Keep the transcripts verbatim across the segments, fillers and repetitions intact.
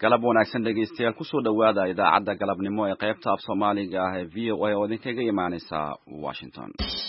galab wanaagsan dhegeystayaal ku soo dhawaada idaacadda galabnimo ee qaybta af Soomaaliga ah ee V O A oo idinkaga imaanaysa Washington.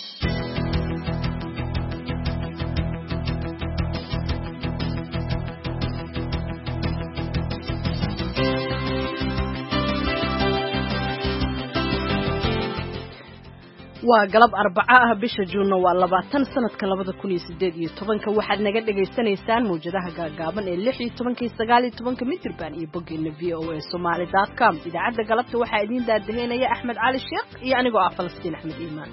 waa galab arbaca ah bisha Juun waa labaatan sanadka labada kun iyo siddeed iyo tobanka waxaad naga dhageysanaysaan muujadaha gaagaaban ee lix iyo tobanka iyo sagaal iyo tobanka mitirban iyo boggeena v o a somali dot com idaacadda galabta waxaa idin daadaheynaya Axmed Cali Sheekh iyo anigoo ah Falastiin Axmed Iimaan.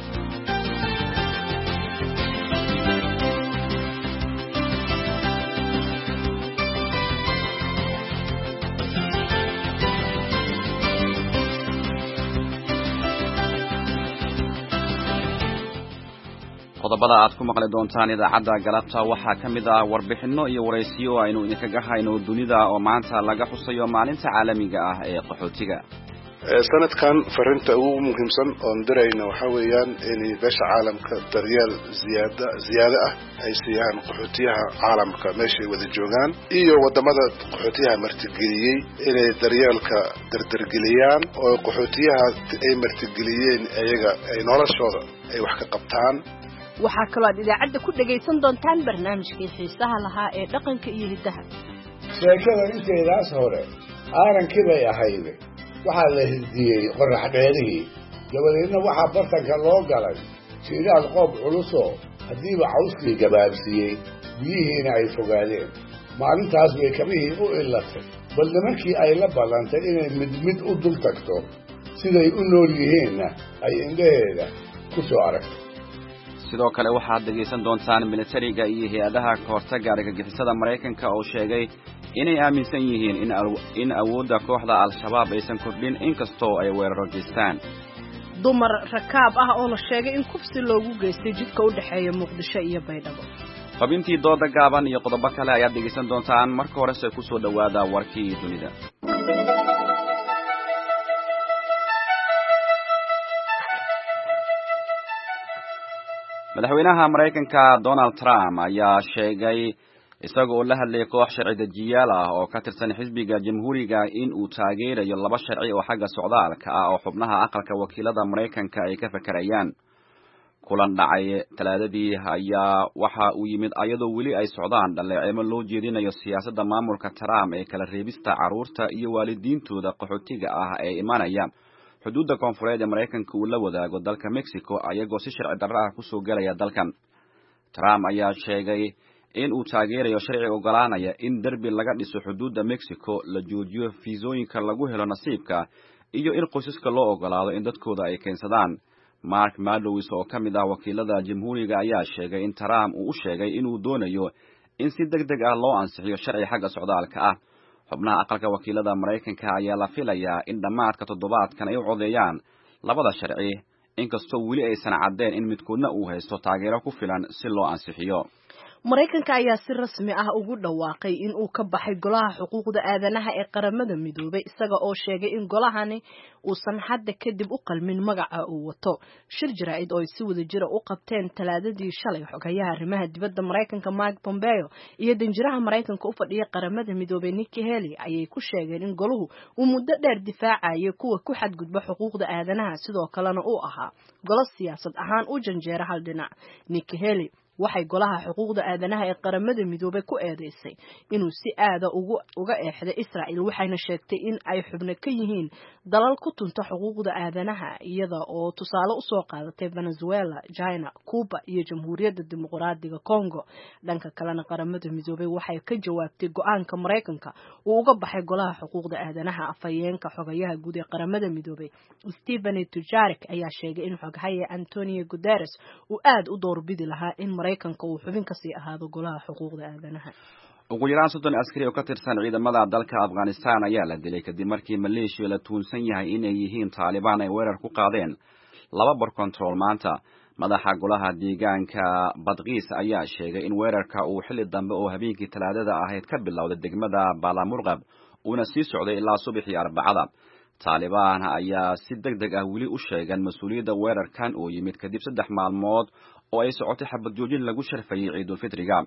qodobada aad ku maqli doontaan idaacadda galabta waxaa ka mid ah warbixino iyo waraysiyo aynu idinkaga hayno dunida oo maanta laga xusayo maalinta caalamiga ah ee qaxootiga. sanadkan farinta ugu muhiimsan oo dirayna waxa weeyaan in beesha caalamka daryeel ziyaada ziyaada ah ay siiyaan qaxootiyaha caalamka meesha ay wada joogaan iyo wadamada qaxootiyaha martigeliyay inay daryeelka dardargeliyaan oo qaxootiyaha ay martigeliyeen ayaga ay noloshooda ay wax ka qabtaan. waxaa kaloo aad idaacadda ku dhagaysan doontaan barnaamijkii xiisaha lahaa ee dhaqanka iyo hiddaha. sheekada inteedaas hore aarankii bay ahayd waxaa la hidiyey qorax dheerihii dabadeedna waxaa bartanka loo galay jiiraal qoob culusoo haddiiba cawskii gabaabsiiyey biyihiina ay fogaadeen. maalintaas bay kabihii u illatay bal nimankii ay la ballantay inay mid mid u dul tagto siday u nool yihiinna ay indhaheeda ku soo aragto. sidoo kale waxaad dhegaysan doontaan militariga iyo hay-adaha kahortagga argagixisada Mareykanka oo sheegay inay aaminsan yihiin in in awoodda kooxda al-shabaab aysan kordhin inkastoo ay weeraro geystaan. dumar rakaab ah oo la sheegay in kufsi loogu geystay jidka u dhexeeya Muqdisho iyo Baydhabo. xubintii dooda gaaban iyo qodobo kale ayaad dhegaysan doontaan marka horese ku soo dhawaada warkii dunida. madaxweynaha Mareykanka Donald Trump ayaa sheegay isagoo la hadlay koox sharci dejiyaal ah oo ka tirsan xisbiga Jamhuuriga in uu taageerayo laba sharci oo xagga socdaalka ah oo xubnaha aqalka wakiilada Mareykanka ay ka fakarayaan. kulan dhacay talaadadii ayaa waxa uu yimid ayadoo weli ay socdaan dhaleeceemo loo jeedinayo siyaasadda maamulka Trump ee kala reebista carruurta iyo waalidiintooda qaxootiga ah ee imanaya xuduudda koonfureed ee Mareykanka uu la wadaago dalka Mexico ayagoo si sharci darro ah ku soo galaya dalkan. Trump ayaa sheegay in uu taageerayo sharci ogolaanaya in derbi laga dhiso xuduudda Mexico, la joojiyo fiisooyinka lagu helo nasiibka iyo in qoysaska loo ogolaado in dadkooda ay keensadaan. Mark Meadows oo ka mid ah wakiilada Jamhuuriga ayaa sheegay in Trump uu u sheegay inuu doonayo in si degdeg ah loo ansixiyo sharci xagga socdaalka ah. xubnaha aqalka wakiilada Mareykanka ayaa la filayaa in dhamaadka toddobaadkan ay u codeeyaan labada sharci inkastoo weli aysan caddeyn in midkoodna uu haysto taageero ku filan si loo ansixiyo. Mareykanka ayaa si rasmi ah ugu dhawaaqay in uu ka baxay golaha xuquuqda aadanaha ee qaramada midoobay isaga oo sheegay in golahani uusan hadda kadib u qalmin magaca uu wato. shir jaraa'id oo ay si wada jira u qabteen talaadadii shalay xogayaha arrimaha dibadda Mareykanka Mike Pompeo iyo danjiraha Mareykanka u fadhiya qaramada midoobay Nikki Haley ayay ku sheegeen in goluhu uu muddo dheer difaacayay kuwa ku xadgudba xuquuqda aadanaha sidoo kalena uu ahaa golo siyaasad ahaan u janjeera hal dhinac. Nikki Haley waxay golaha xuquuqda aadanaha ee qaramada midoobay ku eedeysay inuu si aada ugu uga eexday Israa'iil waxayna sheegtay in ay xubno ka yihiin dalal ku tunta xuquuqda aadanaha iyada oo tusaale u soo qaadatay Venezuela, China, Cuba iyo Jamhuuriyadda Dimuqraadiga Congo. dhanka kalena qaramada midoobay waxay ka jawaabtay go'aanka Mareykanka uu uga baxay golaha xuquuqda aadanaha. afhayeenka xogayaha guud ee qaramada midoobay Stephane Dujarric ayaa sheegay in xogaha Antonio Guterres uu aad u doorbidi lahaa in Mareykanka uu xubin ka sii ahaado golaha xuquuqda aadanaha. ugu yaraan soddon askari oo ka tirsan ciidamada dalka Afghanistan ayaa la dilay kadib markii Maleeshiya la tuunsan yahay inay yihiin Taliban ay weerar ku qaadeen laba bar control maanta. madaxa golaha deegaanka Badqiis ayaa sheegay in weerarka uu xilli dambe oo habeenkii talaadada ahayd ka bilowday degmada Balamurqab uuna sii socday ilaa subaxii Arbacada. Taliban ayaa si degdeg ah weli u sheegan mas'uuliyadda weerarkan oo yimid kadib saddex maalmood oo ay socotay xabad joojin lagu sharfayay Ciidul Fitriga.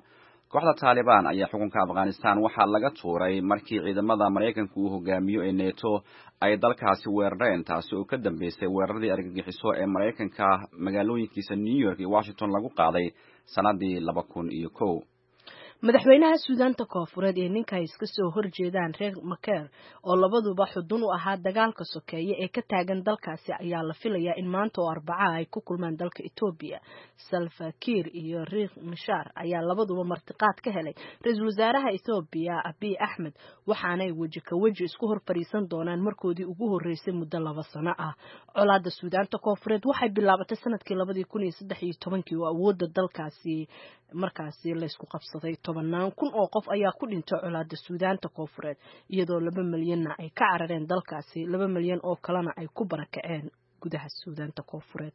kooxda Taliban ayaa xukunka Afghanistan waxaa laga tuuray markii ciidamada Mareykanka uu hogaamiyo ee NATO ay dalkaasi weerareen taasi oo ka dambeysay weeraradii argagixiso ee Mareykanka magaalooyinkiisa New York iyo Washington lagu qaaday sanadii laba kun iyo kow. madaxweynaha Suudaanta Koonfureed ee ninka ay iska soo horjeedaan reer Makeer oo labaduba xudun u ahaa dagaalka sokeeye ee ka taagan dalkaasi ayaa la filayaa in maanta oo Arbaca ay ku kulmaan dalka Ethiopia. Salva Kiir iyo Riek Machar ayaa labaduba martiqaad ka helay ra'iisul wasaaraha Ethiopia Abiy Ahmed waxaanay waji ka waji isku hor fariisan doonaan markoodii ugu horeysay muddo laba sano ah. Colaadda Suudaanta Koonfureed waxay bilaabatay sanadkii laba kun iyo saddex iyo toban oo awoodda dalkaasi markaasi la isku qabsaday. tobanaan kun oo qof ayaa ku dhintay colaadda Suudaanta Koonfureed iyadoo laba milyan ay ka carareen dalkaasi, laba milyan oo kalena ay ku barakaceen gudaha Suudaanta Koonfureed.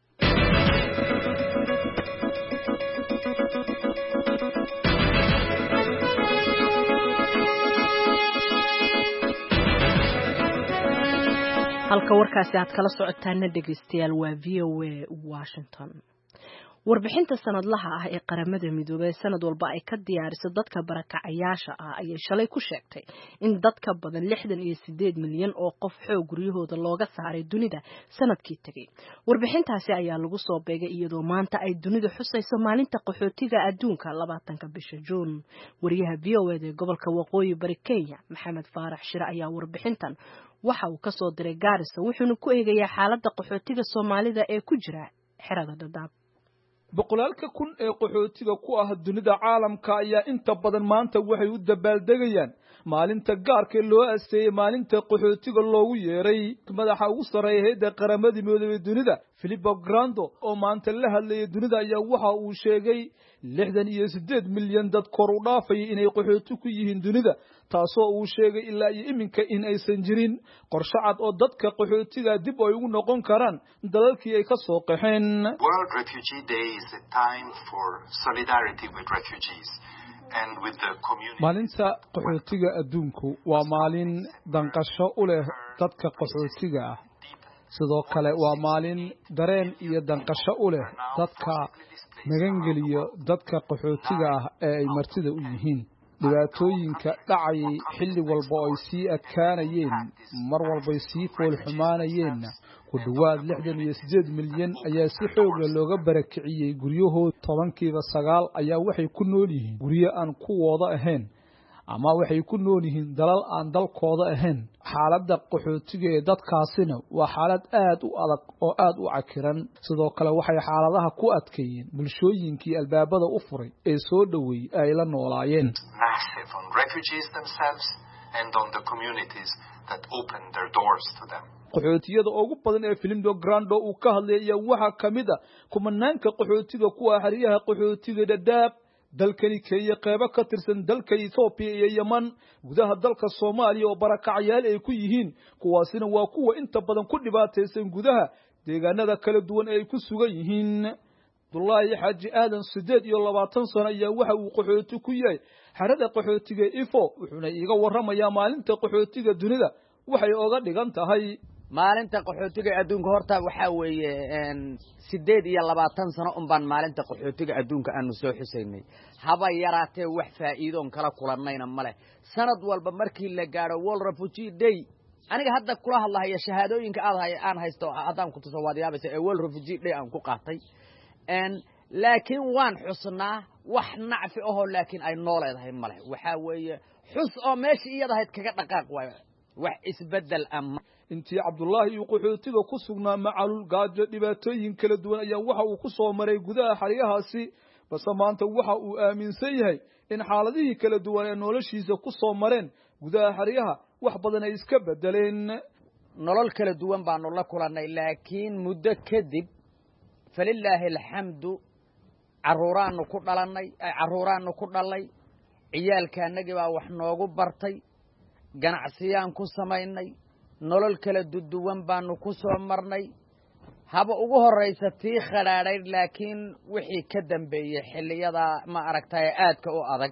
halka warkaasi aad kala socotaana dhageystayaal waa V O A Washington. warbixinta sanadlaha ah ee qaramada midoobay sanad walba ay ka diyaariso dadka barakacayaasha ah ayay shalay ku sheegtay in dadka badan lixdan iyo sideed milyan oo qof xoog guryahooda looga saaray dunida sanadkii tagay. warbixintaasi ayaa lagu soo beegay iyadoo maanta ay dunida xusayso maalinta qaxootiga adduunka labaatanka bisha Juun. wariyaha V O A ee gobolka Waqooyi Bari Kenya Maxamed Faarax Shire ayaa warbixintan waxa uu ka soo diray Gaarisa wuxuuna ku eegayaa xaaladda qaxootiga Soomaalida ee ku jira xerada Dadaab. boqolaalka kun ee qaxootiga ku ah dunida caalamka ayaa inta badan maanta waxay u dabaaldegayaan maalinta gaarka loo asteeyay maalinta qaxootiga loogu yeeray madaxa ugu sareeya hay'adda qaramada midoobay dunida Filippo Grandi oo maanta la hadlayay dunida ayaa waxa uu sheegay lixdan iyo sideed milyan dad kor u dhaafay inay qaxooti ku yihiin dunida taasoo uu sheegay ilaa iyo iminka in aysan jirin qorshe cad oo dadka qaxootiga dib ay ugu noqon karaan dalalkii ay ka soo qaxeen. World Refugee Day is a time for solidarity with refugees and with the community. maalinta qaxootiga adduunku waa maalin danqasho u leh dadka qaxootiga ah sidoo kale waa maalin dareen iyo danqasho u leh dadka magangeliyo dadka qaxootiga ah ee ay martida u yihiin. dhibaatooyinka dhacayay xilli walba ay sii adkaanayeen mar walbay sii fool xumaanayeenna ku dhawaad lixdan iyo sideed milyan ayaa si xoog leh looga barakiciyay guryahood tobankiiba sagaal ayaa waxay ku nool yihiin guryo aan kuwooda ahayn ama waxay ku nool yihiin dalal aan dalkooda ahayn. xaaladda qaxootiga ee dadkaasina waa xaalad aad u adag oo aad u cakiran sidoo kale waxay xaaladaha ku adkeeyeen bulshooyinkii albaabada u furay ee soo dhaweeyay ay la noolaayeen. Massive on refugees themselves and on the communities that open their doors to them. qaxootiyada ugu badan ee Filippo Grandi uu ka hadlayay waxa kamid ah kumanaanka qaxootiga ku ah xeryaha qaxootiga Dadaab dalkani Kenya qaybo ka tirsan dalka Ethiopia iyo Yemen gudaha dalka Soomaaliya oo barakacayaal ay ku yihiin kuwaasina waa kuwa inta badan ku dhibaataysan gudaha deegaanada kala duwan ay ku sugan yihiin. Abdullaahi Xaaji Aadan sideed iyo labaatan sano ayaa waxa uu qaxooti ku yahay xerada qaxootiga Ifo wuxuuna iiga warramayaa maalinta qaxootiga dunida waxay oga dhigan tahay. maalinta qaxootiga adduunka horta waxa weeye een sideed iyo labaatan sano un baan maalinta qaxootiga adduunka aanu soo xusaynay haba yaraatee wax faa'iido on kala kulannayna male sanad walba markii la gaaro World Refugee Day aniga hadda kula hadlayo shahaadooyinka aad hay aan haysto hadaan ku tuso waadiyaabaysa ee World Refugee Day aan ku qaatay een laakiin waan xusnaa wax nacfi ah laakiin ay nooleedahay male waxa weeye xus oo meeshii iyada ahayd kaga dhaqaaq way wax isbedel ama intii Abdullaahi uu qaxootiga ku sugnaa macalul gaajo dhibaatooyin kala duwan ayaa waxa uu ku soo maray gudaha xeryahaasi balse maanta waxa uu aaminsan yahay in xaaladihii kala duwan ee noloshiisa ku soo mareen gudaha xeryaha wax badan ay iska bedeleen. nolol kala duwan baanu la kulannay laakiin muddo kadib falillaahi alxamdu caruuraanu ku dhalannay caruuraanu ku dhalay ciyaalkaanagi baa wax noogu bartay ganacsiyaan ku samaynay nolol kala duwan baanu ku soo marnay haba ugu horeysa tii khadhaadhay laakiin wixii ka dambeeyay xilliyada ma aragtay aadka u adag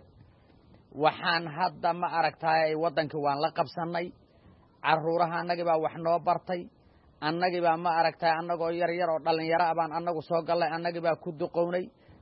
waxaan hadda ma aragtay wadankii waan la qabsanay caruuraha annagi baa wax noo bartay annagi baa ma aragtay annagoo yar yar oo dhalinyaro baan annagu soo galay annagi baa ku duqownay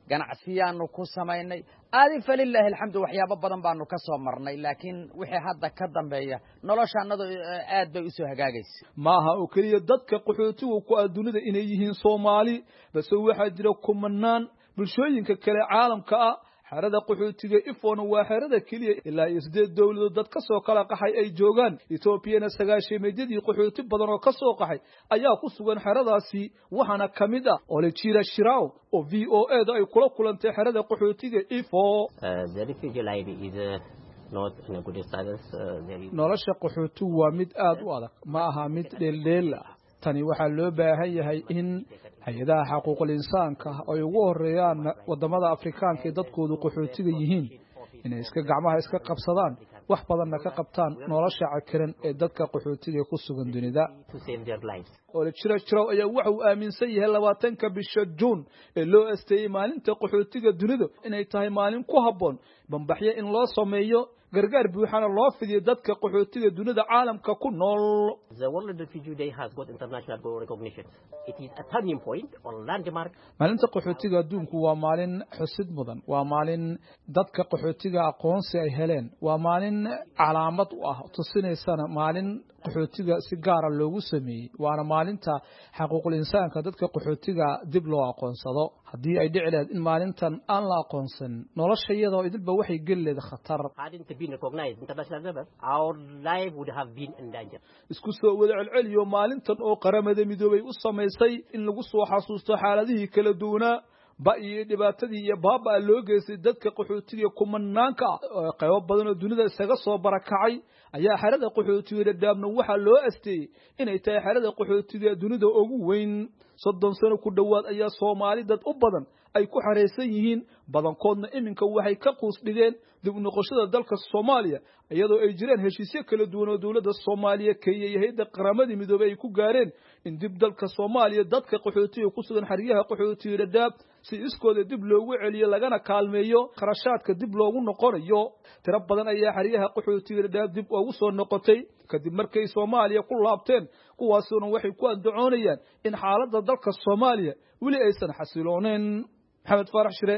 ganacsiyaanu ku samaynay aadi falilaahi alxamdu waxyaabo badan baanu ka soo marnay laakiin wixii hadda ka dambeeya noloshaanadu aad bay u soo hagaagaysa maaha oo keliya dadka qaxootiga ku ah dunida inay yihiin Soomaali balse waxaa jira kumanaan bulshooyinka kale caalamka ah xerada qaxootiga Ifona waa xerada kaliya ilaa isdeed dawladood dad ka soo kala qaxay ay joogaan Ethiopia sagaashameedii qaxooti badan oo ka soo qaxay ayaa ku sugan xeradaasi waxaana kamid ah Olechira Shirao oo V O A da ay kula kulantay xerada qaxootiga Ifo the refugee life is uh, not in a good status uh, nolosha qaxootigu waa mid aad u adag ma aha mid dheeldheel ah tani waxaa loo baahan yahay in hay'adaha xuquuqul insaanka ay ugu horeeyaan wadamada Afrikaanka ee dadkoodu qaxootiga yihiin inay iska gacmaha iska qabsadaan wax badanna ka qabtaan nolosha cakiran ee dadka qaxootiga ku sugan dunida to save their lives oo jira jira ayaa waxa uu aaminsan yahay labaatanka bisha June ee loo asteeyay maalinta qaxootiga dunida inay tahay maalin ku habboon bambaxyo in loo sameeyo gargaar buuxana loo fidiyo dadka qaxootiga dunida caalamka ku nool the World Refugee Day has got international recognition it is a turning point or landmark maalinta qaxootiga adduunku waa maalin xusid mudan waa maalin dadka qaxootiga aqoonsi ay heleen waa maalin calaamad u ah tusinaysa maalin qaxootiga si gaar ah loogu sameeyay waana maalinta xuquuqul insaanka dadka qaxootiga dib loo aqoonsado hadii ay dhici lahayd in maalintan aan la aqoonsan noloshayada idilba waxay galeed khatar hadn't been recognized international level our life would have been in danger isku soo wada celceliyo maalintan oo qaramada midoobay u sameysay in lagu soo xasuusto xaaladihii kala duwanaa ba iyo dhibaatadii iyo baaba loo geystay dadka qaxootiga kumanaanka qaybo badan oo dunida isaga soo barakacay ayaa xerada qaxootiga Dadaabna waxa loo asteeyay inay tahay xerada qaxootiga dunida ugu weyn soddon sano ku dhawaad ayaa Soomaali dad u badan ay ku xareysan yihiin badankoodna iminka waxay ka quus dhigeen dib u noqoshada dalka Soomaaliya iyadoo ay jireen heshiisyo kala duwan oo dawladda Soomaaliya ka hay'adda qaramada midoobay ay ku gaareen in dib dalka Soomaaliya dadka qaxootiga ku sugan xariyaha qaxootiga Dadaab si iskooda dib loogu celiyo lagana kaalmeeyo qarashaadka dib loogu noqonayo tiro badan ayaa xariyaha qaxootiga Dadaab dib ugu soo noqotay kadib markay Soomaaliya ku laabteen kuwaasuna waxay ku andacoonayaan in xaaladda dalka Soomaaliya wali aysan xasilooneen Maxamed Farax Shire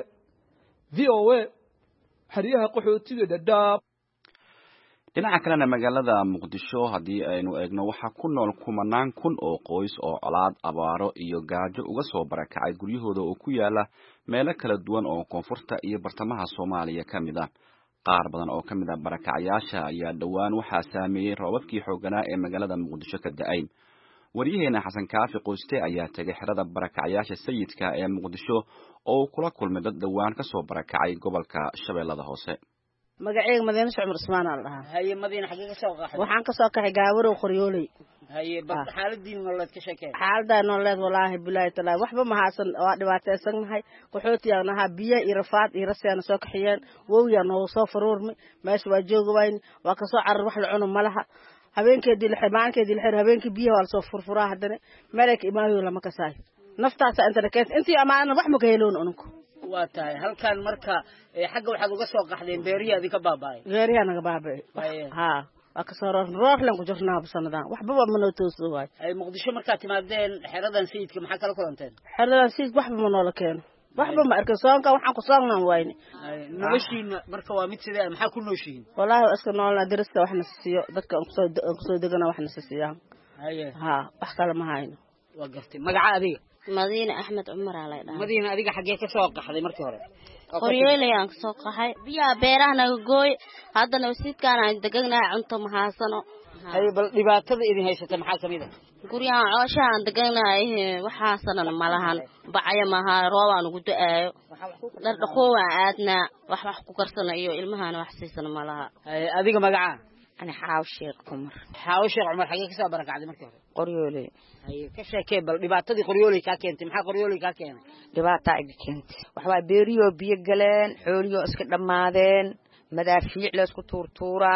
V O A xariyaha qaxootiga Dadaab dhinaca kalena magaalada Muqdisho hadii aynu eegno waxa ku nool kumanaan kun oo qoys oo colaad abaaro iyo gaajo uga soo barakacay guryahooda oo ku yaala meelo kala duwan oo koonfurta iyo bartamaha Soomaaliya kamid ah qaar badan oo kamid ah barakacayaasha ayaa dhawaan waxa saameeyay roobabkii xooganaa ee magaalada Muqdisho ka da'ay wariyaheena Xasan Kaafi Qoyste ayaa tagay xerada barakacayaasha sayidka ee Muqdisho oo kula kulmay dad dhawaan ka soo barakacay gobolka Shabeellada Hoose magacayga Madiina Cumar Usmaan aan dhahaa haye Madiina xagee ka soo qaxay waxaan ka soo kaxay gaawaro qoryoolay haye bad xaaladii nololeed ka sheekay xaaladda nololeed walaahi bilaahi talaay waxba ma haasan waa dhibaataysan nahay qaxootiyaanaha biyo iyo rafaad iyo rasayna soo kaxiyeen wowiyaan oo soo faruurmay meesha waa joogawayn waa ka soo carar wax la cuno malaha habeenkeedii la xirmaankeedii la xir habeenkii biyaha waa soo furfuraa hadana meelka imaayo lama ka saay naftaas inta keent intii amaana wax ma ka heloon unku waa tahay halkan marka xagga waxaad uga soo qaxdeen beeriyaadi ka baabay beeriyaana ka baabay ha waa ka soo roor roor lan ku jirnaa sanadaan waxba ma noo toosoo waay ay Muqdisho marka timaadeen xeradan sayidka maxaa kala kulanteen xeradan sayidka waxba ma noola keen waxba ma arkin soonka waxaan ku soognaan wayne noloshiina marka waa mid sidee maxaa ku nooshiin wallahi iska noolna dariska waxna siiyo dadka aan kusoo kusoo degana waxna siiyo haye ha wax kale ma hayno waa gartay magaca adiga Madiina Ahmed Umar ala dhahay Madiina adiga xagee ka soo qaxday markii hore qoryoolay aan soo qaxay biya beeraha naga gooy hadana wasiidkaan aan deganaa cunto ma haasano hay bal dhibaatada idin haysata maxaa kamid ah guriga coosha aan deganaa waxa sanan malahan bacaya ma ha roob aan ugu da'ayo dad dhaqoo aadna wax wax ku karsanayo ilmahaana wax siisan malaha hay adiga magaca أنا حاوش شيخ عمر حاوش شيخ عمر حاجة كسب بركة عدي مركب قريولي أي كشة كبل دبعت دي قريولي كاكينت محا قريولي كاكين دبعت كاكينت وحوا بيريو بيجلن حوليو اسكت لمادين مدافيع لاسكو تورتورايو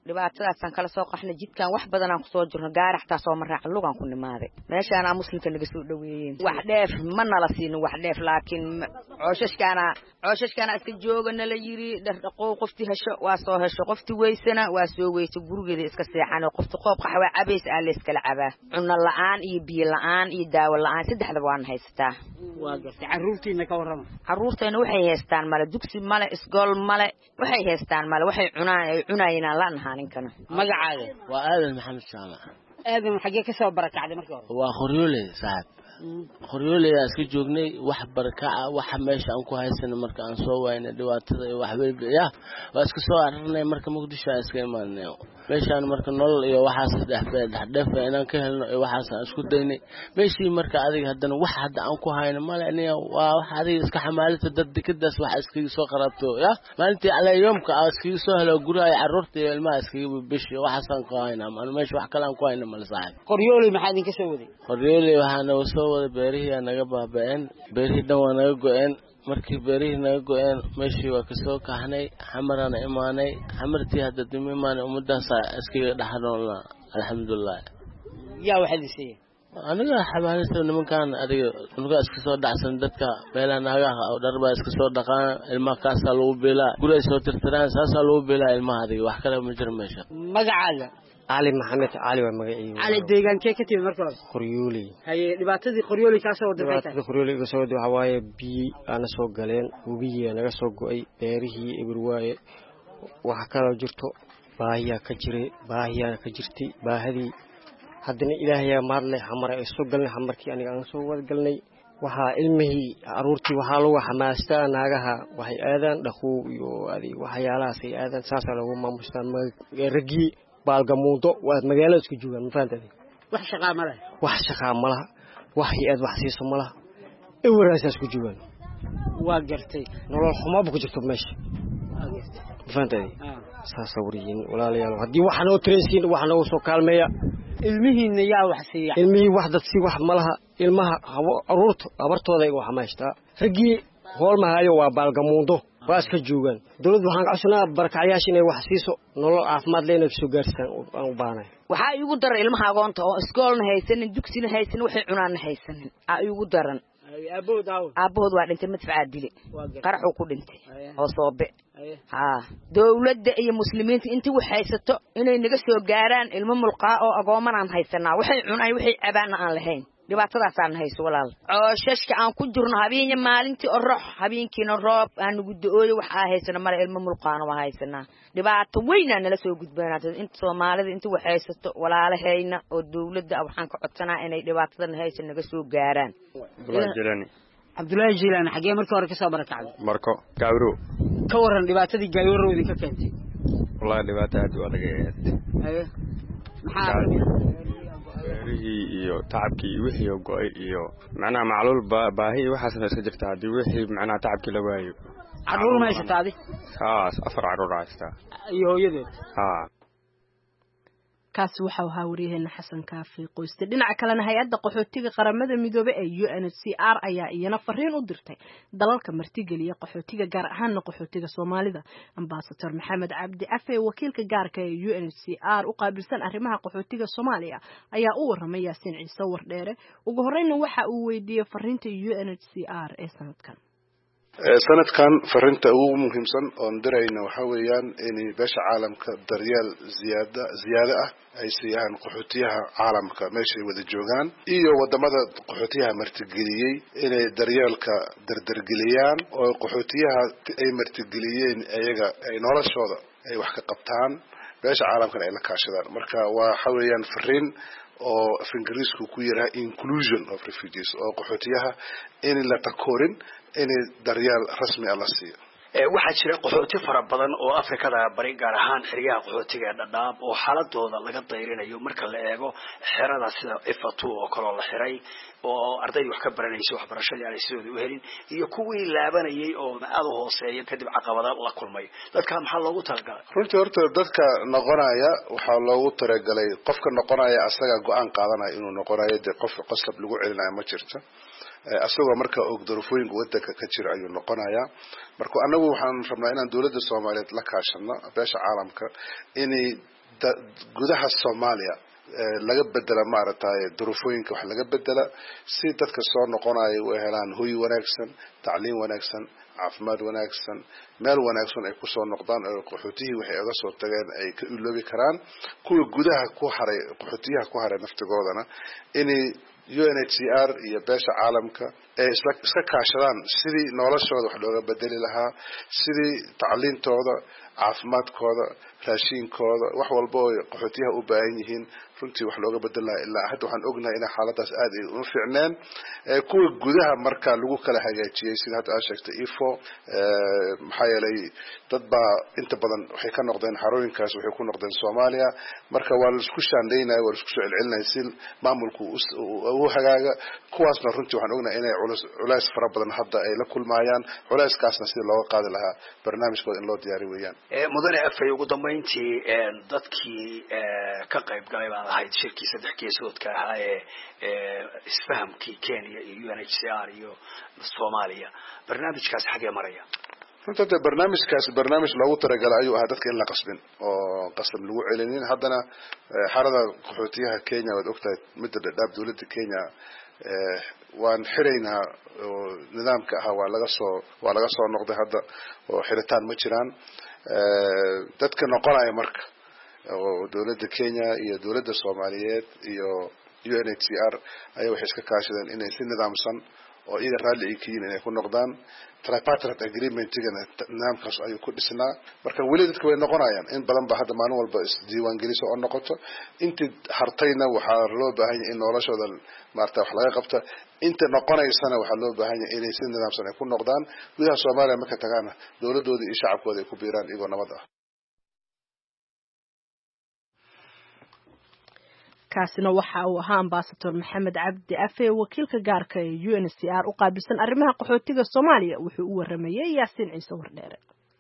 dhibaatadaasaan kala soo qaxnay jidkan wax badan aan ku soo jirno gaar xataa soo maraac lugan ku nimaaday meeshaan aan muslimka naga soo dhaweeyeen wax dheef ma nala siin wax dheef laakiin cooshashkana cooshashkana iska joogana la yiri dhaqo qofti hesho waa soo hesho qofti weysana waa soo weyso gurigeeda iska seexan qofti qoob qaxwa cabays aan la iska cabaa cunno la'aan iyo biyo la'aan iyo daawo la'aan saddexda waan haystaa waa gartay caruurtiina ka warrama caruurteena waxay haystaan mala dugsi mala isgool mala waxay haystaan mala waxay cunaan ay cunayna la nahaninkana magacaaga waa aadan maxamed jaamac aadan xagee ka soo barakacday markii hore waa qoryoole saaxib qoryoole ayaa iska joognay wax barakaca waxa meesha aan ku haysana marka aan soo waayna dhibaatada iyo wax walba ya waa iska soo arnay marka muqdisho aan iska imaanay meeshaan marka nolol iyo waxaas dhaxbeed dhaxdheef inaan ka helno iyo waxaas aan isku daynay meeshii marka adiga haddana wax hadda aan ku hayno malaniya waa wax adiga iska xamaalada dad dikadaas wax iska soo qarabto ya maalintii ala yoomka aan iska soo helo guriga ay caruurta iyo ilmaha iska bishi waxaas aan ku hayna ama meesha wax kale aan ku hayna mal saaxib qoryoole maxaa idin ka soo waday qoryoole waxaana soo wada beerihii naga baaba'een beerihii dhan waa naga go'een markii beerihii naga go'een meeshii waa ka soo kaxnay xamarana imaanay xamartii hadda dib imaanay ummadaas iskaga dhaxnoolna alxamdulilah yaa waxa disay aniga xabaalista nimankan adiga nimanka iska soo dhacsan dadka meelaha naagaha oo dharba iska soo dhaqaan ilmaha kaasa lagu beelaa guriga soo tirtiraan saasa lagu beelaa ilmaha adiga wax kale ma jiro meesha magacaaga علي محمد علي ومغعي علي deegaan kee ka timid markaa qoryooli haye dhibaatadii qoryooli ka soo waday dhibaatadii qoryooli ka soo waday waxa waaye biyo aan soo galeen webiga naga soo go'ay beerihii ibir waaye waxa kala jirto baahiya ka jiray baahiya ka jirtay baahadii haddana ilaahay maadlay xamar ay soo galnay xamarkii aniga aan soo wad galnay waxa ilmihii aruurtii waxa lagu xamaastaa naagaha waxay aadaan dhaqow iyo adiga waxyaalahaas ay aadaan saasa lagu maamustaa ragii baalgamuudo waa magaalada isku joogan ma fahantaday wax shaqa ma leh wax shaqa ma laha wax hay'ad wax siiso ma laha ewaraas isku joogan waa gartay nolol xumo ku jirto meesha ma fahantaday saasa wariyin walaalayaal hadii wax noo treensiin wax noo soo kaalmeeya ilmihiina yaa wax siiya ilmihii wax dad si wax ma laha ilmaha aruurta abartooda ay wax maashtaa ragii hool ma hayo waa baalgamuudo waas ka joogan dawladdu waxaan ka codsanaa barakacayaasha inay wax siiso nolol caafimaad leh inay soo gaarsiin aan u baahnay waxa igu daran ilmaha agoonta oo iskoolna haysanin dugsina haysanin waxay cunaan haysanin aa igu daran abood aaw abood waa dhintay madfaca dile qarax uu ku dhintay oo soobe ha dawladda iyo muslimiinta intii wax haysato inay naga soo gaaraan ilmo mulqaa oo agooman aan haysanaa waxay cunaan waxay cabaan aan lahayn dhibaatadaas aan hayso walaal cooshashka aan ku jirno habeenka maalintii orox habeenkiina roob aan ugu da'ooyo wax aan haysana mar ilmo mulqaana waa haysanaa dhibaato weyn aan nala soo gudbanaatay inta Soomaalida inta wax haysato walaalahayna oo dawladda waxaan ka codsanaa inay dhibaatadan haysan naga soo gaaraan Abdullahi Jilani Abdullahi Jilani xagee markii hore ka soo barakacday marko gaawro ka waran dhibaatadii gaawro idinka keentay wallahi dhibaato aad u adag ah haye maxaa beerihii iyo tacabkii wixii oo go'ay iyo macnaha macluul baahi waxaasna iska jirta hadii wixii macnaha tacabkii la waayo caruur ma haystaadi haa afar caruur haysta iyo hooyadeed haa kaasi waxa uu ahaa wariyaheena xasan kaafi qoyste dhinaca kalena hay-adda qaxootiga qaramada midoobay ee U N H C R ayaa iyana fariin u dirtay dalalka martigeliya qaxootiga gaar ahaan qaxootiga Soomaalida ambassador Maxamed Cabdi Afe wakiilka gaarka ee U N H C R u qaabilsan arrimaha qaxootiga Soomaaliya ayaa u waramay Yaasiin Ciise Wardheere ugu horreynna waxa uu weydiiyay fariinta U N H C R ee sanadkan sanadkan farinta ugu muhiimsan oo dirayna waxa weeyaan in beesha caalamka daryeel ziyada ziyada ah ay siiyaan qaxootiyaha caalamka meesha ay wada joogaan iyo wadamada qaxootiyaha martigeliyay inay daryeelka dardargeliyaan oo qaxootiyaha ay martigeliyeen ayaga ay noloshooda ay wax ka qabtaan beesha caalamkana ay la kaashadaan marka waxa weeyaan fariin oo af ingiriisku ku yiraahdo inclusion of refugees oo qaxootiyaha in la takoorin in daryeel rasmi ah la siiyo ee waxa jira qaxooti fara badan oo Afrikada bari gaar ahaan xiriyaha qaxootiga ee dhadhaab oo xaaladooda laga dayrinayo marka la eego xerada sida Ifatu oo kale la xiray oo arday wax ka baranayso waxbarashadii ay sidoo u helin iyo kuwii laabanayay oo aad u hooseeyay kadib caqabado la kulmay dadka maxaa loogu talagalay runtii horta dadka noqonaya waxa loogu talagalay qofka noqonaya asaga go'aan qaadanaya inuu noqonayo qof qasab lagu celinayo ma jirto asagoo marka og darafooyinka wadanka ka jira ayuu noqonayaa marka anagu waxaan rabnaa inaan dawladda Soomaaliyeed la kaashano beesha caalamka inay gudaha Soomaaliya laga bedela maaragtay duruufooyinka wax laga bedela si dadka soo noqonaya u helaan hoy wanaagsan tacliin wanaagsan caafimaad wanaagsan meel wanaagsan ay ku soo noqdaan oo qaxootiyi waxay uga soo tageen ay ka iloobi karaan kuwa gudaha ku haray qaxootiyaha ku haray naftigoodana inay U N H C R iyo beesha caalamka ee isla iska kaashadaan sidii noloshooda wax looga bedeli lahaa sidii tacliintooda caafimaadkooda raashinkooda wax walba oo qaxootiyaha u baahan yihiin runtii wax looga bedel lahaa ilaa hadda waxaan ognahay in xaaladaas aad ay u fiicneen kuwa gudaha marka lagu kala hagaajiyay sida hadda aad sheegtay ifo maxaa yeelay dad baa inta badan waxay ka noqdeen xarooyinkaas waxay ku noqdeen Soomaaliya marka waa la isku shaandheynay waa la isku soo celcelinay si maamulku uu hagaaga kuwaasna runtii waxaan ognahay inay culays fara badan hadda ay la kulmayaan culayskaasna si looga qaadi lahaa barnaamijkooda in loo diyaariyo weeyaan ee mudane afay ugu dambeyntii dadkii ka qayb galay baan ahayd shirkii saddex geesoodka ahaa ee isfahamkii Kenya iyo U N H C R iyo Soomaaliya barnaamijkaas xagee maraya runtii barnaamijkaas barnaamij loogu talagalay ayuu ahaa dadka in la qasbin oo qasab lagu celinin haddana xarada qaxootiyaha Kenya wad ogtahay mid dhab dawladda Kenya waan xiraynaa oo nidaamka ah waa laga soo waa laga soo noqday hadda oo xiritaan ma jiraan dadka noqonaya marka oo dawladda Kenya iyo dawladda Soomaaliyeed iyo U N H C R ay waxay iska kaashadeen inay si nidaamsan oo iyaga raalli ay kiin inay ku noqdaan tripartite agreement-gana nidaamkaas ayuu ku dhisnaa marka weli dadka way noqonayaan in badan ba hadda maalin walba isdiiwaan geliso oo noqoto intii hartayna waxaa loo baahan yahay in noloshooda maarta wax laga qabto inta noqonaysana waxaa loo baahan yahay inay si nidaamsan ay ku noqdaan gudaha Soomaaliya marka tagaana dawladooda iyo shacabkooda ay ku biiraan iyagoo nabad ah kaasina waxa uu ahaa ambassador Maxamed Cabdi Afe wakiilka gaarka ee U N H C R u qaabilsan arrimaha qaxootiga Soomaaliya wuxuu u waramayay Yaasiin Ciise Wardheere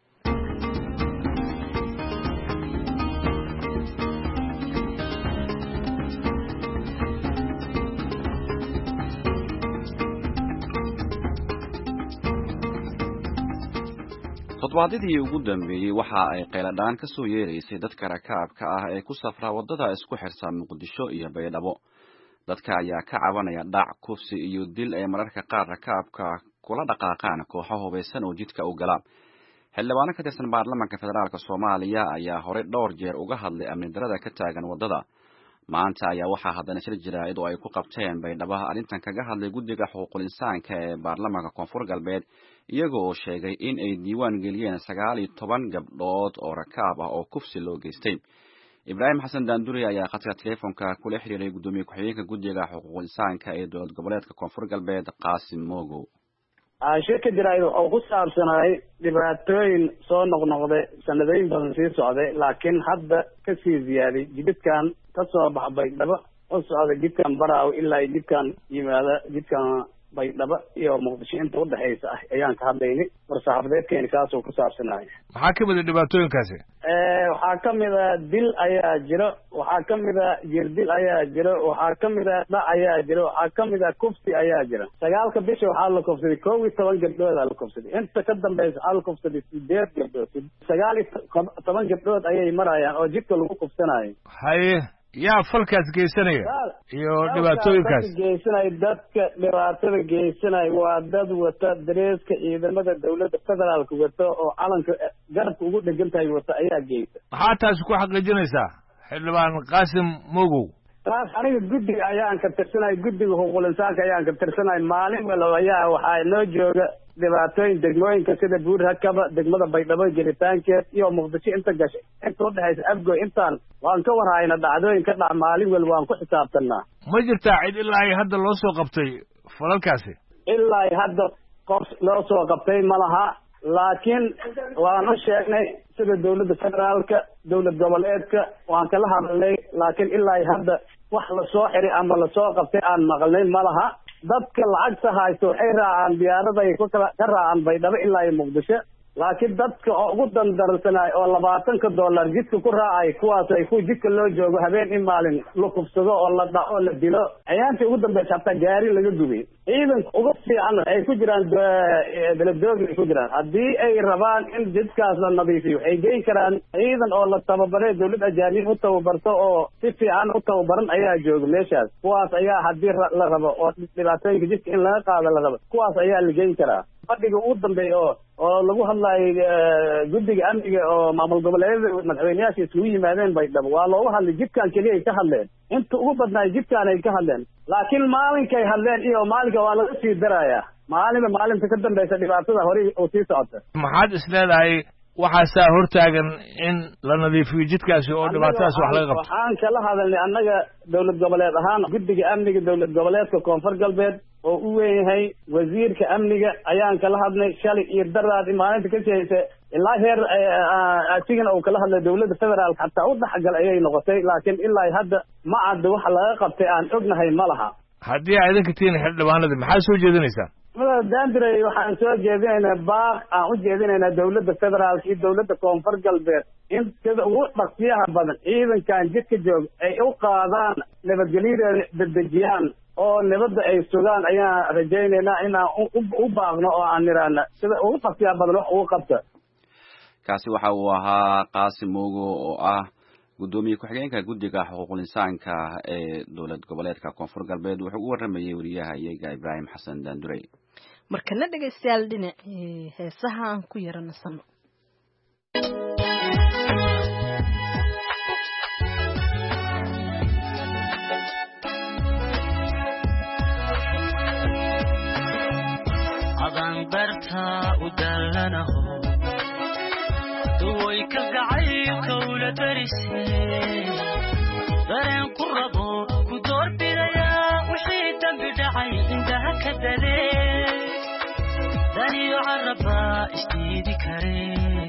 toddobaadii ugu dambeeyay waxa ay qeyladaan ka soo yeeraysay dadka rakaabka ah ee ku safra wadada isku xirsa Muqdisho iyo Baydhabo dadka ayaa ka cabanaya dhac kufsi iyo dil ay mararka qaar rakaabka kula dhaqaaqaan kooxo hubeysan oo jidka u gala xildhibaano ka tirsan baarlamaanka federaalka Soomaaliya ayaa hore dhowr jeer uga hadlay amni darada ka taagan wadada maanta ayaa waxaa haddana shir jiraa'id oo ay ku qabteen Baydhabo arrintan kaga hadlay guddiga xuquuqul insaanka ee baarlamaanka Koonfur Galbeed iyagoo sheegay in ay diiwaan geliyeen sagaal iyo toban gabdhood oo rakaab ah oo kufsi loo geystay Ibrahim Xasan Daanduri ayaa khadka telefoonka kula xiriiray gudoomiye ku-xigeenka guddiga xuquuqul insaanka ee dowlad goboleedka Koonfur Galbeed Qaasim Mogo shirka jiraa'id oo ku saabsanay dhibaatooyin soo noqnoqday sanadooyin badan sii socday laakiin hadda ka sii ziyaaday jidkan ka soo baxbay dhaba oo socday jidkan baraaw ilaa jidkan yimaada jidkan Baydhabo iyo Muqdisho inta u dhaxaysa ah ayaan ka hadlaynay warsaxaafadeedkeena kaas oo ku saabsanay maxaa ka mid ah dhibaatooyinkaasi ee waxaa ka mid ah dil ayaa jiro waxaa ka mid ah jirdil ayaa jiro waxaa ka mid ah dhac ayaa jiro waxaa ka mid ah kufsi ayaa jiro sagaalka bisha waxaa la kufsaday kow iyo toban gabdhood la kufsaday inta ka dambaysa waxaa la kufsaday sideed gabdhood sagaal iyo toban gabdhood ayay marayaan oo jidka lagu kufsanayo haye yaa falkaas geysanaya iyo dhibaatooyinkaas geysanaya dadka dhibaatada geysanaya waa dad wata dareeska ciidamada dawladda federaalka wata oo calanka garabka ugu dhegan tahay wata ayaa geysa maxaa taasi ku xaqiijinaysaa xildhibaan Qaasim Mogow taas aniga guddiga ayaan ka tirsanay guddiga xuquuqul insaanka ayaan ka tirsanay maalin walba ayaa waxaa noo jooga dhibaatooyin degmooyinka sida Buur Hakaba degmada Baydhabo gelitaankeed iyo Muqdisho inta gashay inta u dhaxaysa Afgo intaan waan ka warhayna dhacdooyin ka dhac maalin walba waan ku xisaabtanaa ma jirtaa cid ilaa ay hadda loo soo qabtay falalkaasi ilaa ay hadda qof loo soo qabtay ma laha laakiin waan u sheegnay sida dawladda federaalka dawlad goboleedka waan kala hadalnay laakiin ilaa ay hadda wax la soo xiray ama la soo qabtay aan maqalnay ma laha dadka lacagta haysto waxay raacaan diyaarada ay ku kala ka raacaan Baydhabo ilaa ay Muqdisho laakiin dadka oo ugu dandarsanay oo labaatanka dollar jidka ku raacay kuwaas ay ku jidka loo joogo habeen in maalin la kufsado oo la dhaco la dilo ayaantii ugu dambeysay hatta gaari laga gubay ciidanka uga fiican ay ku jiraan beledooga ay ku jiraan haddii ay rabaan in jidkaas la nadiifiyo waxay geyn karaan ciidan oo la tababaray dawlad ajaanib u tababarto oo si fiican u tababaran ayaa jooga meeshaas kuwaas ayaa haddii la rabo oo dhibaatooyinka jidka in laga qaado la rabo kuwaas ayaa la geyn karaa fadhiga ugu dambeeya oo oo lagu hadlaayay guddiga amniga oo maamul goboleedyada madaxweyneyaasha isugu yimaadeen baydhabo waa looga hadlay jidkan keliya ay ka hadleen inta ugu badnaay jidkaan ay ka hadleen laakiin maalinkay hadleen iyo maalinka waa laga sii darayaa maalinba maalinta ka dambaysa dhibaatada hore oo sii socota maxaad is leedahay waxaasaa hortaagan in la nadiifiyo jidkaasi oo dhibaatadaas wax laga qabto waxaan kala hadalnay annaga dawlad goboleed ahaan guddiga amniga dawlad goboleedka koonfur galbeed oo u weyn yahay wasiirka amniga ayaan kala hadlay shalay iyo daraad maalinta ka shehaysa ilaa heer asigana uu kala hadlay dawladda federaalka xataa u dhexgal ayay noqotay laakiin ilaa hadda ma cadda waxa laga qabtay aan ognahay ma laha haddii aa idinka tihiin xildhibaanada maxaad soo jeedinaysaan daandiray waxaan soo jeedinaynaa baaq aan u jeedinaynaa dawladda federaalka iyo dawladda koonfur galbeed in sida ugu dhaqsiyaha badan ciidankan jidka joog ay u qaadaan nabadgelyadeeda dedejiyaan oo nabadda ay sugaan ayaan rajaynaynaa inaan u baaqno oo aan niraana sida ugu dhaqsiyaha badan wax ugu qabta kaasi waxa uu ahaa qaasim moogo oo ah gudoomiye ku-xigeenka guddiga xuquuqul insaanka ee dowlad goboleedka koonfur galbeed wuxuu u waramayay wariyaha iyaga ibraahim xasan daandurey markana dhegaystayaal dhinacii heesaha aan ku yara nasano adan barta u dallanaho duway ka gacaylka ula darisay dareen ku rabo ku doorbidaya wixii dambi dhacay intaha ka dalee daniyo caraba isdiidi kare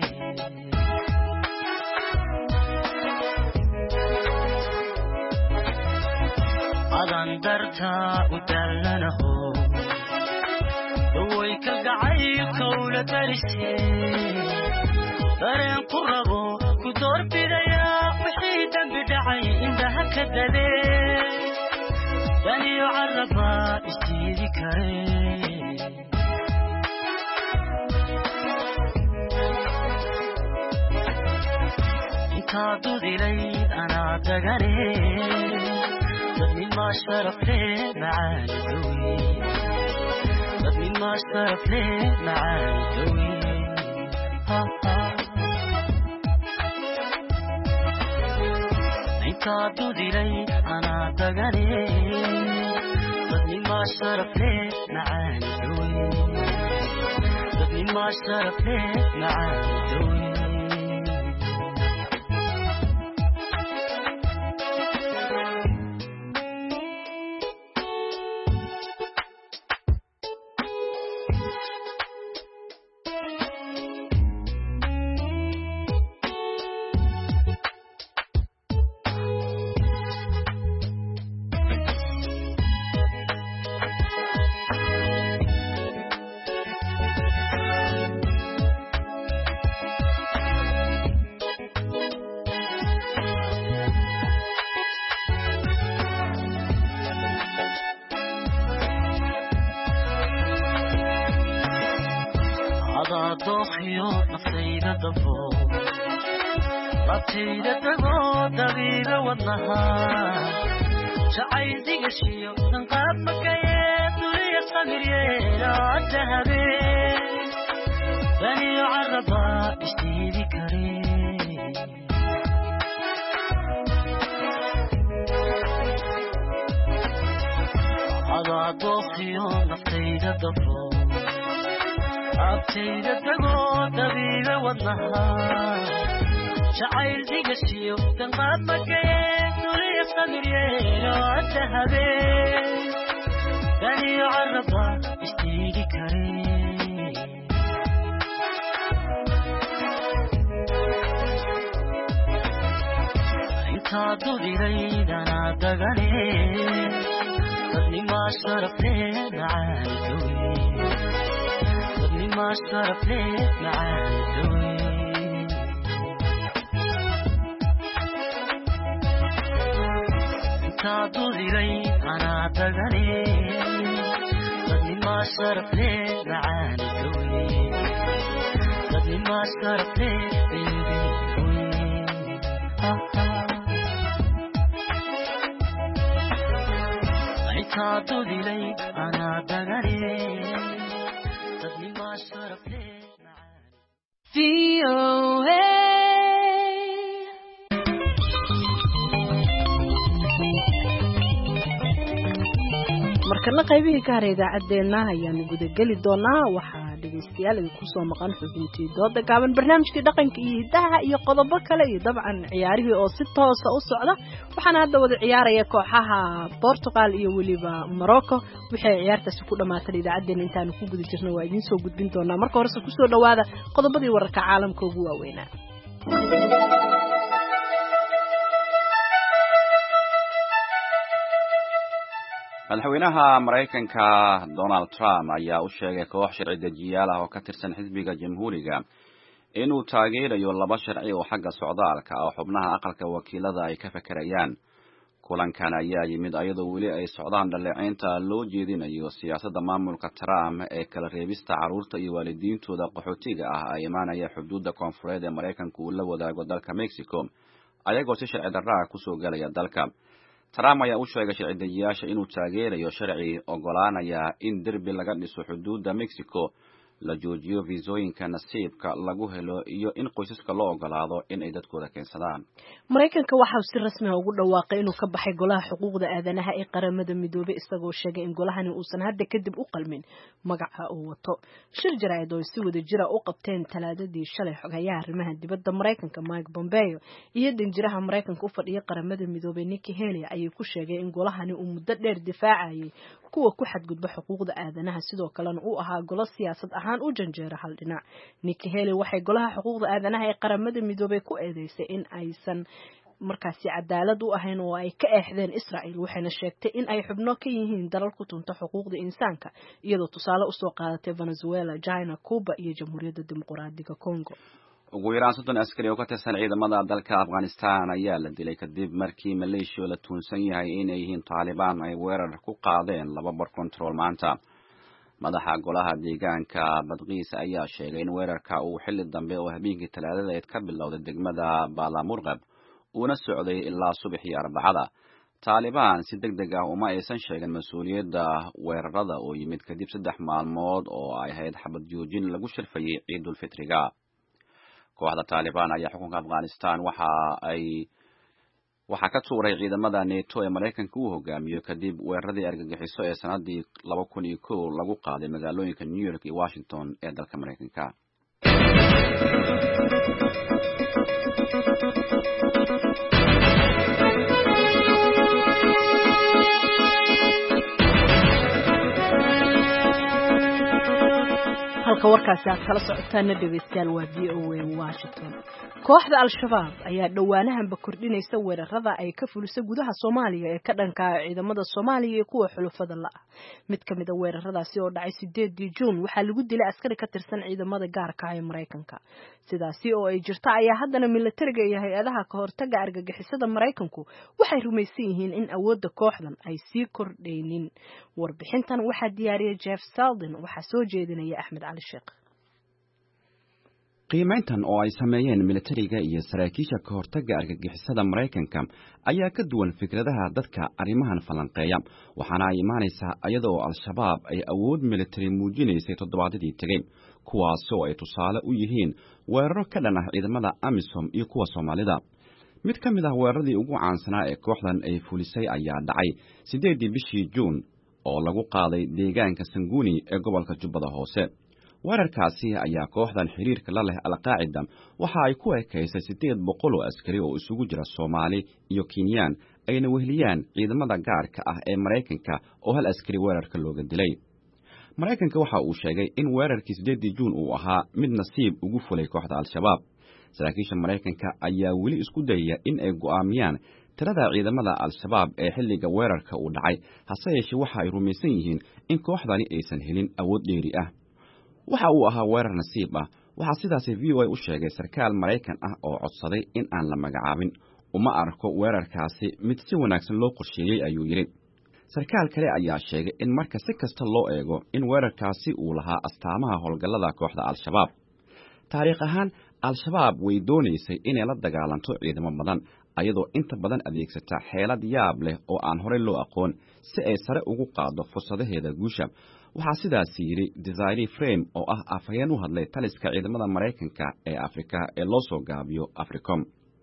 adan darta u dallanaho duway ka gacaylka ula darisay dareen ku rabo ku doorbidaya wixii dambi dhacay intaha ka dalee daniyo caraba isdiidi kare intaa dudilayd anaa dagane dadnimaa sharafle macaani dawi dadnimaa sharafle macaani dawi dudilay anaa dagane dadnimaa sharafle macaani dawi dadnimaa sharafle macaani dawi dookhiyo naftayda dabo labtayda dago dabiiba wadnaha jacaydiga shiyo danqaab makaye duliya sabiryeela dahabe daniyo caraba isdiidi kare adaa dookhiyo naftayda dabo abtayda dago dabiiba wadnaha jacaydiga shiyo danqaab makaye duliya sabiryeela dahabe daniyo caraba isdiidi kare intaa dudilayd anaa dagane dadnimaa sharafle macaani dawi dadnimaa sharafle macaani dawi intaa dudilayd anaa dagane ما شرف لي معاني دوي ضدني ما شرف لي بيبي عيتها لي أنا دغري ضدني ما شرف لي في markana qaybihii ka haray idaacadeena ayaanu gudageli doonaa waxaa dhegeystayaal idinku soo maqan xubintii dooda gaaban barnaamijkii dhaqanka iyo hidaha iyo qodobo kale iyo dabcan ciyaarihii oo si toosa u socda waxaana hadda wada ciyaaraya kooxaha Portugal iyo weliba Morocco wixii ciyaartaasi ku dhamaatay idaacadeena intaanu ku guda jirnay waa idin soo gudbin doonaa marka hore ku soo dhawaada qodobadii wararka caalamka ugu waaweynaa madaxweynaha Mareykanka Donald Trump ayaa u sheegay koox sharci dejiyaal ah oo ka tirsan xisbiga jamhuuriga inuu taageerayo laba sharci oo xagga socdaalka ah oo xubnaha aqalka wakiilada ay ka fakarayaan kulankan ayaa yimid ayadoo weli ay socdaan dhaleeceynta loo jeedinayo siyaasadda maamulka Trump ee kala reebista carruurta iyo waalidiintooda qaxootiga ah ay imaanaya xuduudda koonfureed ee Mareykanku uu la wadaago dalka Mexico ayagoo si sharci darro ah ku soo galaya dalka Trump ayaa u sheegay sharci dejiyaasha inuu taageerayo sharci ogolaanaya in derbi laga dhiso xuduudda Mexico la joojiyo viisooyinka nasiibka lagu helo iyo in qoysaska loo ogolaado in ay dadkooda keensadaan Mareykanka waxa uu si rasmi ah ugu dhawaaqay inuu ka baxay golaha xuquuqda aadanaha ee qaramada midoobay isagoo sheegay in golahani uusan hadda kadib u qalmin magaca uu wato shir jaraa'id oo si wada jira u qabteen talaadadii shalay xogayaha arrimaha dibadda Mareykanka Mike Pompeo iyo danjiraha Mareykanka u fadhiya qaramada midoobay Nikki Haley ayay ku sheegay in golahani uu muddo dheer difaacayay kuwa ku xadgudba xuquuqda aadanaha sidoo kalena uu ahaa golo siyaasad ahaan u janjeera hal dhinac Nikki Haley waxay golaha xuquuqda aadanaha ee qaramada midoobay ku eedeysay in aysan markaasi cadaalad u ahayn oo ay ka eexdeen Israa'iil waxayna sheegtay in ay xubno ka yihiin dalal ku tunta xuquuqda insaanka iyadoo tusaale u soo qaadatay Venezuela, China, Cuba iyo Jamhuuriyadda Dimuqraadiga Congo ugu yaraan soddon askari oo ka tirsan ciidamada dalka Afghanistan ayaa la dilay kadib markii Malaysia la tuunsan yahay inay yihiin Taliban ay weerar ku qaadeen laba bar control maanta madaxa golaha deegaanka Badqiis ayaa sheegay in weerarka uu xilli dambe oo habeenkii Talaadada ka bilowday degmada Baalamurqab uuna socday ilaa subaxii Arbacada Taliban si degdeg ah uma aysan sheegin mas'uuliyadda weerarada oo yimid kadib saddex maalmood oo ay ahayd xabad joojin lagu shirfayay Ciidul Fitriga kooxda Taliban ayaa xukunka Afghanistan waxa ay waxa ka tuuray ciidamada NATO ee Mareykanka uu hogaamiyo kadib weeraradii argagixiso ee sanadii laba kun iyo kow lagu qaaday magaalooyinka New York iyo Washington ee dalka Mareykanka halka warkaasi aad kala socotaana dhegeystayaal waa V O A Washington kooxda al-shabaab ayaa dhawaanahanba kordhinaysa weerarada ay ka fulisay gudaha Soomaaliya ee ka dhanka ciidamada Soomaaliya iyo kuwa xulufada la ah mid kamid ah weeraradaasi oo dhacay sideedii June waxaa lagu dilay askari ka tirsan ciidamada gaarka ah ee Mareykanka sidaasi oo ay jirto ayaa haddana militariga iyo hay'adaha ka hortagga argagixisada Mareykanku waxay rumaysan yihiin in awoodda kooxdan ay sii kordhaynin warbixintan waxaa diyaariyay Jeff Selden waxaa soo jeedinaya Axmed Cali Sheekh qiimayntan oo ay sameeyeen militariga iyo saraakiisha ka hortagga argagixisada Mareykanka ayaa ka duwan fikradaha dadka arrimahan falanqeeya waxaana ay imaanaysaa iyadoo al-shabaab ay awood militari muujinaysay toddobaadadii tagay kuwaasoo ay tusaale u yihiin weeraro ka dhan ah ciidamada AMISOM iyo kuwa Soomaalida mid ka mid ah weeraradii ugu caansanaa ee kooxdan ay fulisay ayaa dhacay sideedii bishii June oo lagu qaaday deegaanka Sanguni ee gobolka Jubbada Hoose weerarkaasi ayaa kooxdan xiriirka la leh al-Qaacida waxa ay ku ekeysay sideed boqol oo askari oo isugu jira Soomaali iyo Kenyan ayna wehliyaan ciidamada gaarka ah ee Mareykanka oo hal askari weerarka looga dilay Mareykanka waxa uu sheegay in weerarkii sideedii June uu ahaa mid nasiib ugu fulay kooxda al-shabaab saraakiisha Mareykanka ayaa weli isku dayaya in ay go'aamiyaan tirada ciidamada al-shabaab ee xilliga weerarka uu dhacay hase yeeshee waxa ay rumaysan yihiin in kooxdani aysan helin awood dheeri ah waxa uu ahaa weerar nasiib ah waxa sidaas V O A u sheegay sarkaal Mareykan ah oo codsaday in aan la magacaabin uma arko weerarkaasi mid si wanaagsan loo qorsheeyay ayuu yiri sarkaal kale ayaa sheegay in marka si kasta loo eego in weerarkaasi uu lahaa astaamaha howlgallada kooxda al-shabaab taariikh ahaan al-shabaab way doonaysay inay la dagaalanto ciidamo badan ayadoo inta badan adeegsata xeelad yaab leh oo aan horey loo aqoon si ay sare ugu qaado fursadaheeda guusha waxaa sidaas yidhi Desiree Frame oo ah afhayeen u hadlay taliska ciidamada Mareykanka ee Afrika ee loo soo gaabiyo Africom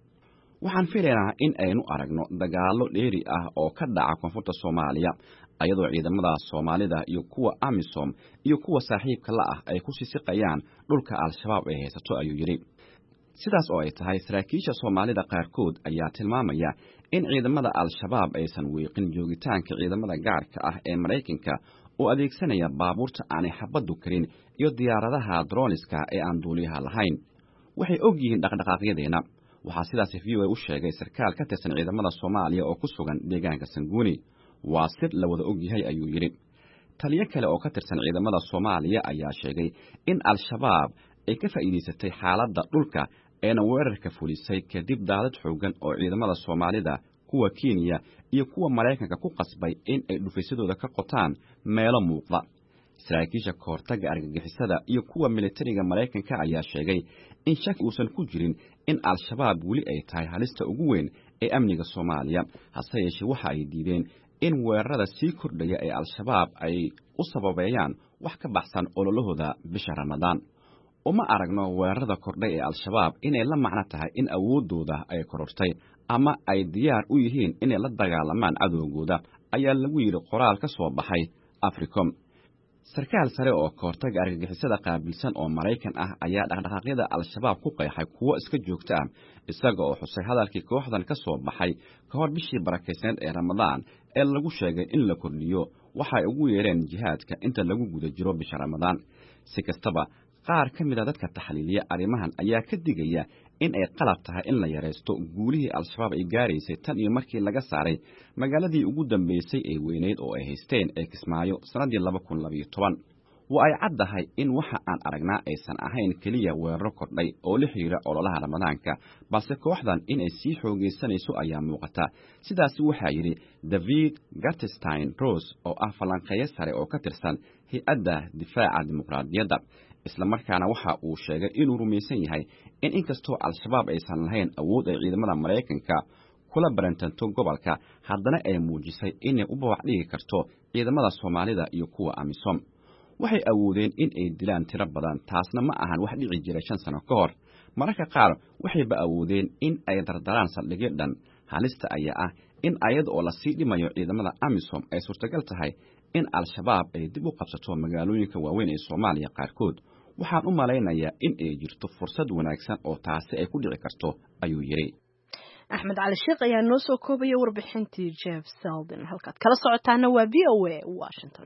waxaan filaynaa in aynu aragno dagaalo dheeri ah oo ka dhaca koonfurta Soomaaliya ayadoo ciidamada Soomaalida iyo kuwa AMISOM iyo kuwa saaxiibka la ah ay ku sisiqayaan dhulka al-shabaab ay haysato ayuu yiri sidaas oo ay tahay saraakiisha Soomaalida qaarkood ayaa tilmaamaya in ciidamada al-shabaab aysan weeqin joogitaanka ciidamada gaarka ah ee Mareykanka oo adeegsanaya baabuurta aanay xabadu karin iyo diyaaradaha droniska ee aan duuliyaha lahayn waxay og yihiin dhaqdhaqaaqyadeena waxaa sidaas V O A u sheegay sarkaal ka tirsan ciidamada Soomaaliya oo ku sugan deegaanka Sanguni waa sir la wada og yahay ayuu yiri taliye kale oo ka tirsan ciidamada Soomaaliya ayaa sheegay in al-shabaab ay ka faa'iideysatay xaaladda dhulka eena weerarka fulisay kadib daadad xoogan oo ciidamada Soomaalida kuwa Kenya iyo kuwa Mareykanka ku qasbay in ay dhufaysadooda ka qotaan meelo muuqda saraakiisha koortaga argagixisada iyo kuwa militariga Mareykanka ayaa sheegay in shaki uusan ku jirin in al-shabaab weli ay tahay halista ugu weyn ee amniga Soomaaliya hase yeeshee waxa ay diideen in weerarada sii kordhaya ee al-shabaab ay u sababeeyaan wax ka baxsan ololahooda bisha Ramadaan uma aragno weerarada kordhay ee al-shabaab inay la macno tahay in awoodooda ay korortay ama ay diyaar u yihiin inay la dagaalamaan cadowgooda ayaa lagu yiri qoraal ka soo baxay Africom sarkaal sare oo koortaga argagixisada qaabilsan oo Mareykan ah ayaa dhaqdhaqaaqyada al-shabaab ku qeexay kuwo iska joogta ah isaga oo xusay hadalkii kooxdan ka soo baxay ka hor bishii barakeysan ee Ramadaan ee lagu sheegay in la kordhiyo waxa ay ugu yeereen jihaadka inta lagu guda jiro bisha Ramadaan si kastaba qaar ka mid ah dadka taxliiliya arrimahan ayaa ka digaya in ay qalab tahay in la yareysto guulihii al-shabaab ay gaaraysay tan iyo markii laga saaray magaaladii ugu dambeysay ee weyneyd oo ay haysteen ee Kismaayo sanadii laba kun laba iyo toban waa ay caddahay in waxa aan aragnaa aysan ahayn keliya weeraro kordhay oo la xiriira ololaha Ramadaanka balse kooxdan inay sii xoogeysanayso ayaa muuqata sidaasi waxaa yidhi David Gatstein Rose oo ah falanqeeye sare oo ka tirsan hay-adda difaaca dimuqraadiyadda isla markaana waxa uu sheegay inuu rumaysan yahay in inkastoo al-shabaab aysan lahayn awood ay ciidamada Mareykanka kula barantanto gobolka haddana ay muujisay inay u bawac dhigi karto ciidamada Soomaalida iyo kuwa AMISOM waxay awoodeen in ay dilaan tiro badan taasna ma ahan wax dhici jiray shan sano ka hor mararka qaar waxayba awoodeen in ay dardaraan saldhigyo dhan halista ayaa ah in ayad oo la sii dhimayo ciidamada AMISOM ay suurtagal tahay in al-shabaab ay dib u qabsato magaalooyinka waaweyn ee Soomaaliya qaarkood waxaan u malaynayaa in ay jirto fursad wanaagsan oo taasi ay ku dhici karto ayuu yiri Axmed Cali Sheekh ayaa noo soo koobaya warbixintii Jeff Selden halkaad kala socotaana waa V O A Washington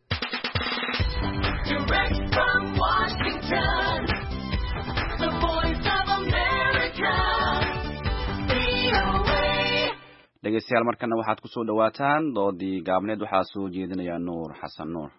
Direct from Washington The Voice of America V O A dhegeystayaal markana waxaad ku soo dhawaataan doodii gaabneed waxaa soo jeedinaya Nuur Xasan Nuur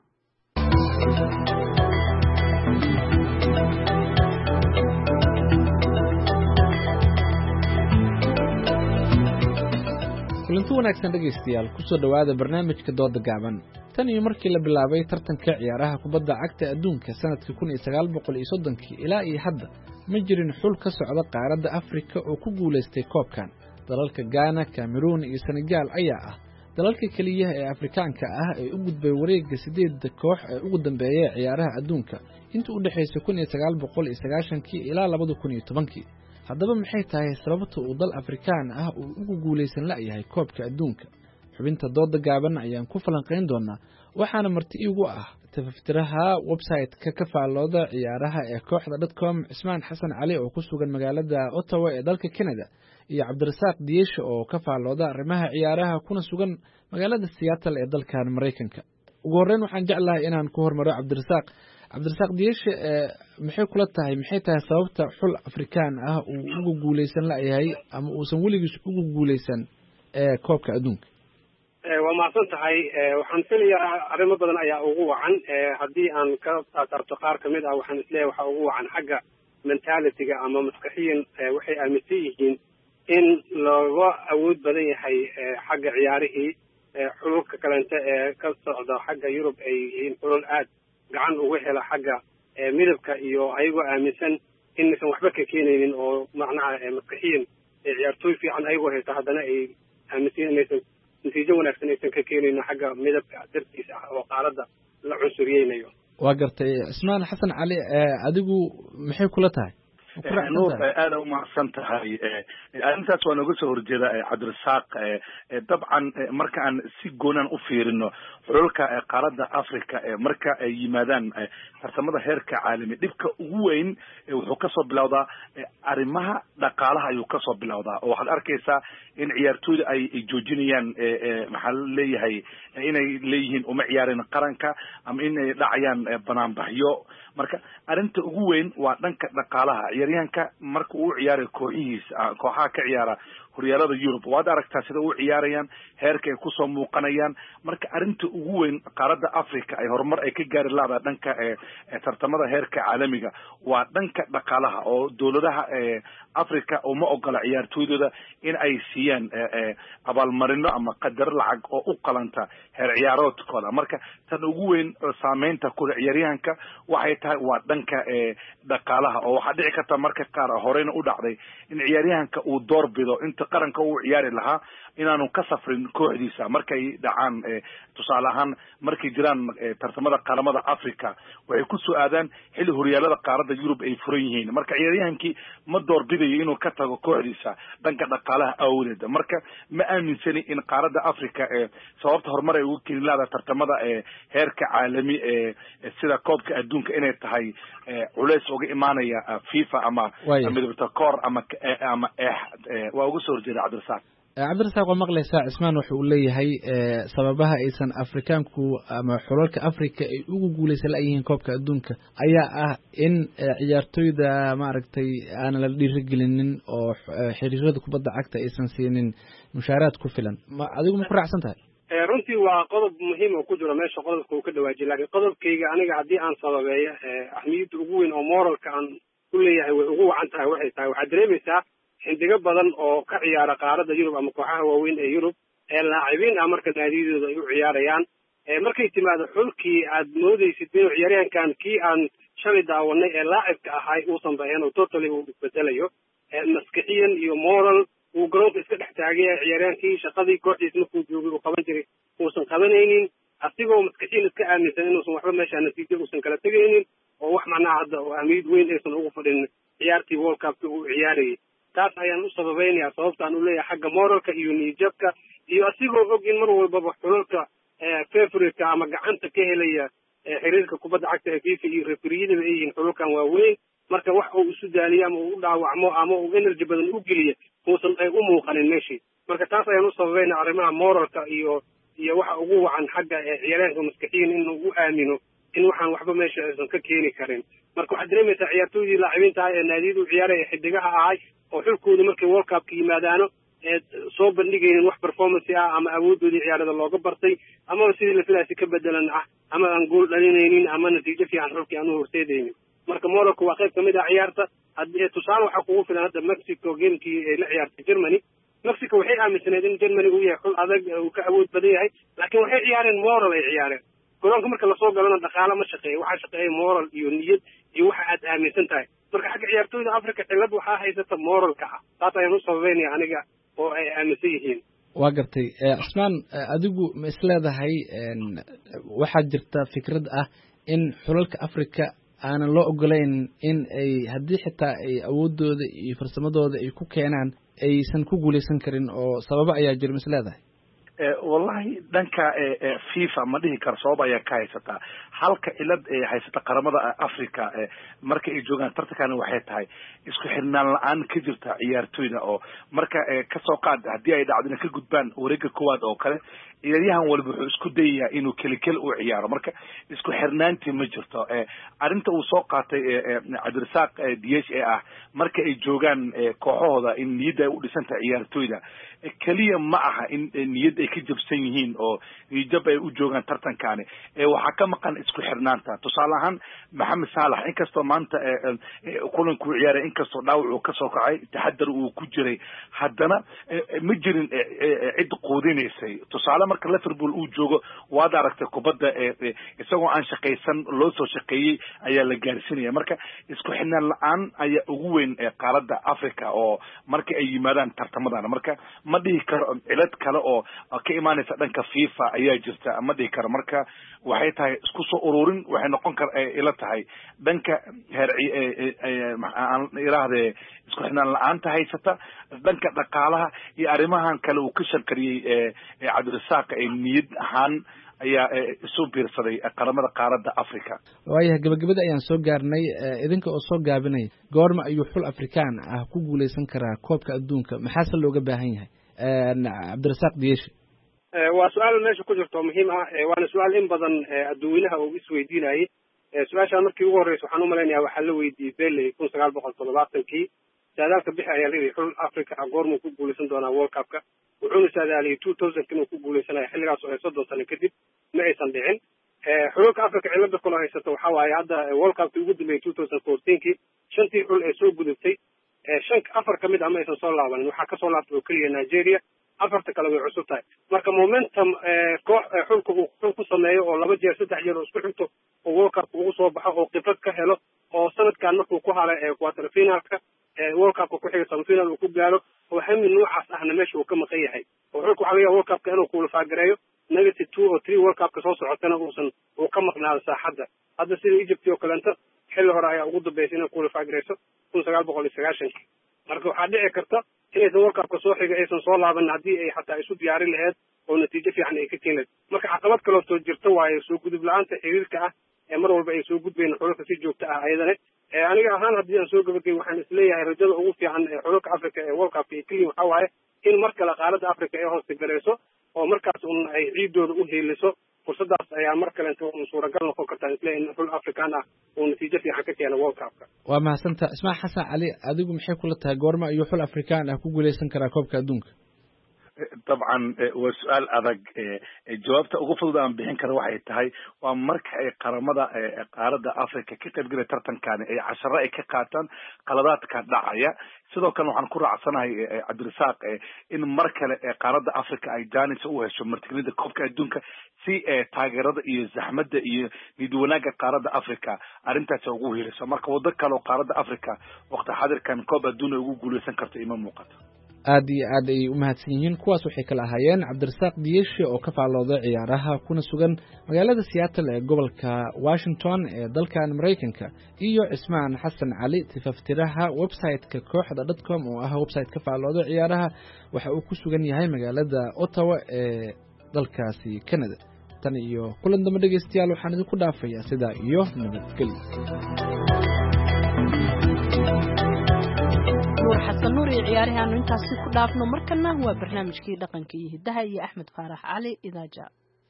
kulanti wanaagsan dhegeystayaal ku soo dhawaada barnaamijka dooda gaaban tan iyo markii la bilaabay tartanka ciyaaraha kubadda cagta adduunka sanadkii kun iyo sagaal boqol iyo soddonkii ilaa iyo hadda ma jirin xul ka socda qaaradda Afrika oo ku guuleystay koobkan dalalka Ghana, Cameroon iyo Senegal ayaa ah dalalka kaliya ee Afrikaanka ah ee u gudbay wareegga sideed koox ee ugu dambeeyay ciyaaraha adduunka inta u dhaxaysay kun iyo sagaal boqol iyo sagaashankii ilaa laba kun iyo tobankii haddaba maxay tahay sababta uu dal Afrikaan ah uu ugu guuleysan la yahay koobka adduunka xubinta dooda gaaban ayaan ku falanqeyn doonaa waxaana marti iigu ah tafaftiraha website-ka ka faalooda ciyaaraha ee kooxda dot com Ismaan Xasan Cali oo ku sugan magaalada Ottawa ee dalka Canada iyo Cabdirasaaq Diyeesho oo ka faalooda arrimaha ciyaaraha kuna sugan magaalada Seattle ee dalka Mareykanka ugu horreyn waxaan jeclahay inaan ku hormaro Cabdirasaaq Cabdirasaaq Diyeesho maxay kula tahay maxay tahay sababta xul Afrikaan ah uu ugu guuleysan la yahay ama uusan weligiis ugu guuleysan ee koobka adduunka waa mahadsan tahay waxaan filayaa arrimo badan ayaa ugu wacan haddii aan ka taabto qaar ka mid ah waxaan isleeyahay waxaa ugu wacan xagga mentality-ga ama maskaxiyan waxay aaminsan yihiin in looga awood badan yahay xagga ciyaarihii xululka kalente ee ka socda xagga Yurub ay yihiin xulul aad gacan uga hela xagga midabka iyo ayagoo aaminsan inaysan waxba ka keenaynin oo macnaha maskaxiyan ciyaartooy fiican ayagoo haysta haddana ay aaminsan inaysan natiijo wanaagsan aysan ka keenaynin xagga midabka dartiisa ah oo qaaradda la cunsuriyeynayo. waa gartay Ismaan Xasan Cali adigu maxay kula tahay nuur aad u mahadsan tahay arrintaas waa nooga soo horjeeda Cabdirasaaq dabcan marka aan si goonan u fiirino xululka qaaradda Afrika marka ay yimaadaan tartamada heerka caalami dhibka ugu weyn wuxuu ka soo bilowdaa arrimaha dhaqaalaha ayuu ka soo bilowdaa oo waxaad arkaysaa in ciyaartooyda ay joojinayaan maxaa la leeyahay inay leeyihiin uma ciyaareen qaranka ama inay dhacayaan banaanbaxyo marka arrinta ugu weyn waa dhanka dhaqaalaha ciyaaryahanka marka uu ciyaaro kooxihiisa kooxaha ka ciyaara horyaalada Yurub waad aragtaa sida uu ciyaarayaan heerka ay ku soo muuqanayaan marka arrinta ugu weyn qaaradda Afrika ay horumar ay ka gaari lahayd dhanka tartamada heerka caalamiga waa dhanka dhaqaalaha oo dawladaha Afrika uma ogola ciyaartooydooda in ay siiyaan abaalmarino ama qadar lacag oo u qalanta heer ciyaaroodkooda marka tan ugu weyn saameynta ku ciyaaryahanka waxay tahay waa dhanka dhaqaalaha oo waxa dhici karta marka qaar horeyna u dhacday in ciyaaryahanka uu doorbido inta qaranka uu ciyaari lahaa inaanu ka safrin kooxdiisa markay dhacaan tusaale ahaan markay jiraan tartamada qaramada Afrika waxay ku soo aadaan xilli horyaalada qaaradda Yurub ay furan yihiin marka ciyaaryahankii ma doorbidayo inuu ka tago kooxdiisa dhanka dhaqaalaha awgeed marka ma aaminsani in qaaradda Afrika sababta horumar ay ugu keenin lahayd tartamada heerka caalami sida koobka adduunka inay tahay culays uga imaanaya FIFA ama midabta koor ama ama waa ugu soo horjeeda Cabdirasaaq Cabdirasaaq waa maqlaysaa Ismaan waxa uu leeyahay sababaha aysan Afrikaanku ama xulalka Afrika ay ugu guuleysan lahayn koobka adduunka ayaa ah in ciyaartooyda maaragtay aan la dhiirigelinin oo xiriirada kubadda cagta aysan siinin mushaaraad ku filan ma adigu ma ku raacsan tahay runtii waa qodob muhiim oo ku jira meesha qodobka uu ka dhawaajiyay laakiin qodobkayga aniga haddii aan sababeeyo ahmiyadda ugu weyn oo moralka aan ku leeyahay way ugu wacan tahay waxay tahay waxaad dareemaysaa xindigo badan oo ka ciyaara qaaradda Yurub ama kooxaha waaweyn ee Yurub ee laacibiin ah marka naadiyadooda ay u ciyaarayaan markay timaado xulkii aad moodaysid inuu ciyaaryahankan kii aan shalay daawanay ee laacibka ahay uusan bahayn oo totally uu bedelayo maskaxiyan iyo moral uu garoonka iska dhex taagaya ciyaaryahankii shaqadii kooxdiisa markuu joogay uu qaban jiray uusan qabanaynin asigoo maskaxiyan iska aaminsan inuusan waxba meesha natiijo uusan kala tegaynin oo wax macnaha hadda oo ahmiyad weyn aysan ugu fadhin ciyaartii World Cup uu ciyaarayay taas ayaan u sababeynaya sababtaan u leeyahay xagga moralka iyo niyadjabka iyo asigoo og in mar walbaba xulalka favorite ama gacanta ka helaya xiriirka kubadda cagta ee FIFA iyo refereeyada ay yihiin xulalkan waaweyn marka wax uu isu daaliyo ama uu dhaawacmo ama uu energy badan u geliyo uusan ay u muuqanin meeshii marka taas ayaan u sababeynaya arrimaha moralka iyo iyo waxa ugu wacan xagga ciyaaryahanka maskaxiyan inuu u aamino in waxaan waxba meesha aysan ka keeni karin marka waxaad dareemaysaa ciyaartooydii laacibiinta ah ee naadiyadu ciyaaraya xidigaha ahay oo xulkooda markay World Cup ka yimaadaano ee soo bandhigayeen wax performance ah ama awoodoodii ciyaarada looga bartay ama sidii la filayay ka bedelan ah ama aan gool dhalinaynin ama natiijo fiican xulkii aan u horseedaynin marka Morocco waa qayb kamid ah ciyaarta haddii tusaale waxa kugu filan hadda Mexico gamekii ay la ciyaartay Germany Mexico waxay aaminsaneed in Germany uu yahay xul adag uu ka awood badan yahay laakiin waxay ciyaareen moral ay ciyaareen garoonka marka la soo galana dhaqaale ma shaqeeyo waxa shaqeeyo moral iyo niyad iyo waxa aad aaminsan tahay marka xagga ciyaartooyda Afrika xilad waxa haysata moralka ah taas ayaan u sababeynaya aniga oo ay aaminsan yihiin waa gartay Ismaan adigu ma isleedahay waxa jirta fikrad ah in xulalka Afrika aanan loo ogolayn in ay haddii xitaa ay awoodooda iyo farsamadooda ay ku keenaan aysan ku guuleysan karin oo sababo ayaa jira ma isleedahay wallahi dhanka FIFA ma dhihi karo sabab ayaa ka haysata halka cilad ay haysata qaramada Afrika marka ay joogaan tartankan waxay tahay isku xirnaan la'aan ka jirta ciyaartooyda oo marka ka soo qaad hadii ay dhacdo ka gudbaan wareegga koowaad oo kale ciyaaryahan walba wuxuu isku dayayaa inuu keli-keli u ciyaaro marka isku xirnaantii ma jirto arrinta uu soo qaatay Cabdirasaaq Diyesh ee ah marka ay joogaan kooxahooda in niyadda ay u dhisan tahay ciyaartooyda kaliya ma aha in niyad ay ka jabsan yihiin oo niyijab ay u joogaan tartankaani waxaa ka maqan isku xirnaanta tusaale ahaan maxamed saalax inkastoo maanta kulankuu ciyaaray inkastoo dhaawac uu kasoo kacay taxadar uu ku jiray haddana ma jirin cid quudinaysay tusaale marka liverpool uu joogo waad aragtay kubadda isagoo aan shaqaysan loo soo shaqeeyey ayaa la gaarsiinaya marka isku xirnaan la-aan ayaa ugu weyn qaaradda africa oo marka ay yimaadaan tartamadan marka ma dhihi karo cilad kale oo ka imaanaysa dhanka fifa ayaa jirta ma dhihi karo marka waxay tahay isku soo ururin waxay noqon kar ila tahay dhanka heer aan iraahde isku xirnaan la-aanta haysata dhanka dhaqaalaha iyo arrimahan kale uu ka shanqariyey cabdirasaaq ee niyad ahaan ayaa isu biirsaday qaramada qaaradda africa waayahay gabagabada ayaan soo gaarnay idinka oo soo gaabinay goorma ayuu xul afrikaan ah ku guuleysan karaa koobka adduunka maxaase looga baahan yahay cabdirasaaq diyeshi waa su-aal meesha ku jirto muhiim ah waana su-aal in badan adduweynaha uu isweydiinayay su-aashaan markii ugu horreysa waxaan umalaynaya waxaa la weydiiyey bele kun sagaal boqol toddobaatankii saadaalka bixi ayaa layidhi xul africa ah goormuu ku guuleysan doonaa world cupka wuxuuna saadaaliyey two thousandk inuu ku guuleysanayo xilligaas oo soddon sano kadib ma aysan dhicin xululka africa cilada kula haysato waxaa waaye hadda world cupkii ugu dambeeyey two thousand fourteenkii shantii xul ee soo gudubtay shan afar ka mid ah ma aysan soo laabanin waxaa kasoo laabtay oo keliya nigeria afarta kale way cusub tahay marka momentum koox xulka uu xul ku sameeyo oo laba jeer saddex jeer oo isku xigto oo world cup ugu soo baxo oo khibrad ka helo oo sanadkan markuu ku halay quarter finalka world cupka ku xiga semifinal uu ku gaaro oo hami noocaas ahna meesha uu ka maqan yahay oo xulka waxaa laga yaaba world cupka inuu kuulafaaгаreeyo negative two oo three world cupka soo socotana uusan uu ka maqnaado saaxadda hadda sida egypt oo kaleento xilli hore ayaa ugu dambeysay inay kuulafaagareyso kun sagaal boqol iyo sagaashankii marka waxaa dhici karta inaysan world cupka soo xiga aysan soo laaban haddii ay xataa isu diyaarin laheyd oo natiijo fiican ay ka keeni lahayd marka caqabad kaloo soo jirta waaye soo gudub la-aanta xiriirka ah ee mar walba ay soo gudbayn xululka si joogta ah ayadane aniga ahaan haddii aan soo gabagay waxaan isleeyahay rajada ugu fiican ee xululka africa ee world cupka ay keliya waxaa waaye in mar kale qaaradda africa ay hoosta gareyso oo markaas un ay ciidooda u heeliso fursadaas ayaa mar kalenta un suuragal noqon kartaa isleeyahay in xul african ah uu natiijo fiican ka keeno world cupka waa mahadsantaa ismail xasan cali adigu maxay kula tahay goorma ayuu xul afrikaan ah ku guuleysan karaa koobka adduunka dabcan waa su-aal adag jawaabta ugu fudud aan bixin kara waxay tahay waa marka ay qaramada qaaradda africa ka qaybgalaya tartankani ay casharo ay ka qaataan qaladaadka dhacaya sidoo kale waxaan ku raacsanahay cabdirasaaq in mar kale qaaradda africa ay janis u hesho martigelinta koobka adduunka si taageerada iyo zaxmadda iyo niyad wanaagga qaaradda africa arrintaas ugu heliso marka waddo kale oo qaaradda africa waqti xadirkan koob adduun ay ugu guuleysan karto ima muuqato aad iyo aad ayay u mahadsan yihiin kuwaas waxay kala ahaayeen cabdirasaaq diyeshi oo ka faallooday ciyaaraha kuna sugan magaalada seattle ee gobolka washington ee dalkan maraykanka iyo cismaan xasan cali tifaftiraha website-ka kooxda dotcom oo ah website ka faallooday ciyaaraha waxa uu ku sugan yahay magaalada ottawa ee dalkaasi canada tan iyo kulan dambe dhegeystayaal waxaan idinku dhaafayaa sidaa iyo nabadgelyo xasan nuur iyo ciyaarihaanu intaasi ku dhaafno markana waa barnaamijkii dhaqanka iyo hidaha iyo axmed faarax cali idaaja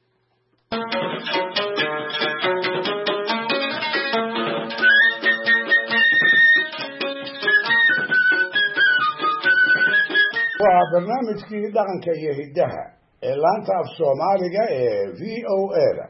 waa barnaamijkii dhaqanka iyo hidaha ee laanta af soomaaliga ee v o a da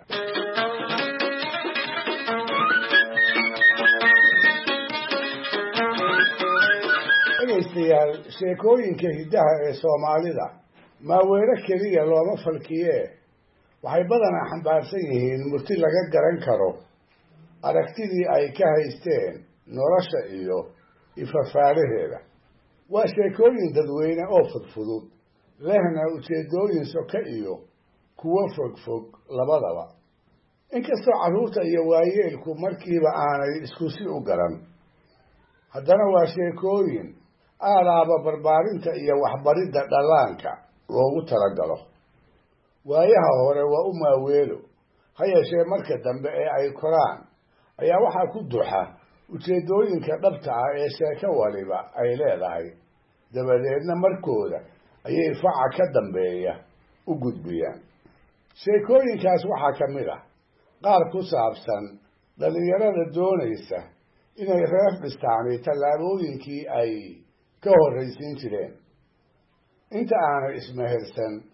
dhegaystayaal sheekooyinka hiddaha ee soomaalida maaweelo keliya looma falkiyee waxay badanaa xambaarsan yihiin murti laga garan karo aragtidii ay ka haysteen nolosha iyo ifafaalaheeda waa sheekooyin dadweyne oo fudfudud lehna ujeedooyin soka iyo kuwo fogfog labadaba inkastoo carruurta iyo waayeelku markiiba aanay isku si u garan haddana waa sheekooyin aalaaba barbaarinta iyo waxbaridda dhallaanka loogu talagalo waayaha hore waa u maaweelo ha yeeshee marka dambe ee ay koraan ayaa waxaa ku duxa ujeedooyinka dhabta ah ee sheeko waliba ay leedahay dabadeedna markooda ayay faca ka dambeeya u gudbiyaan sheekooyinkaas waxaa ka mid ah qaar ku saabsan dhallinyarada doonaysa inay reer dhistaani tallaabooyinkii ay ka horraysiin jireen inta aanay ismehersan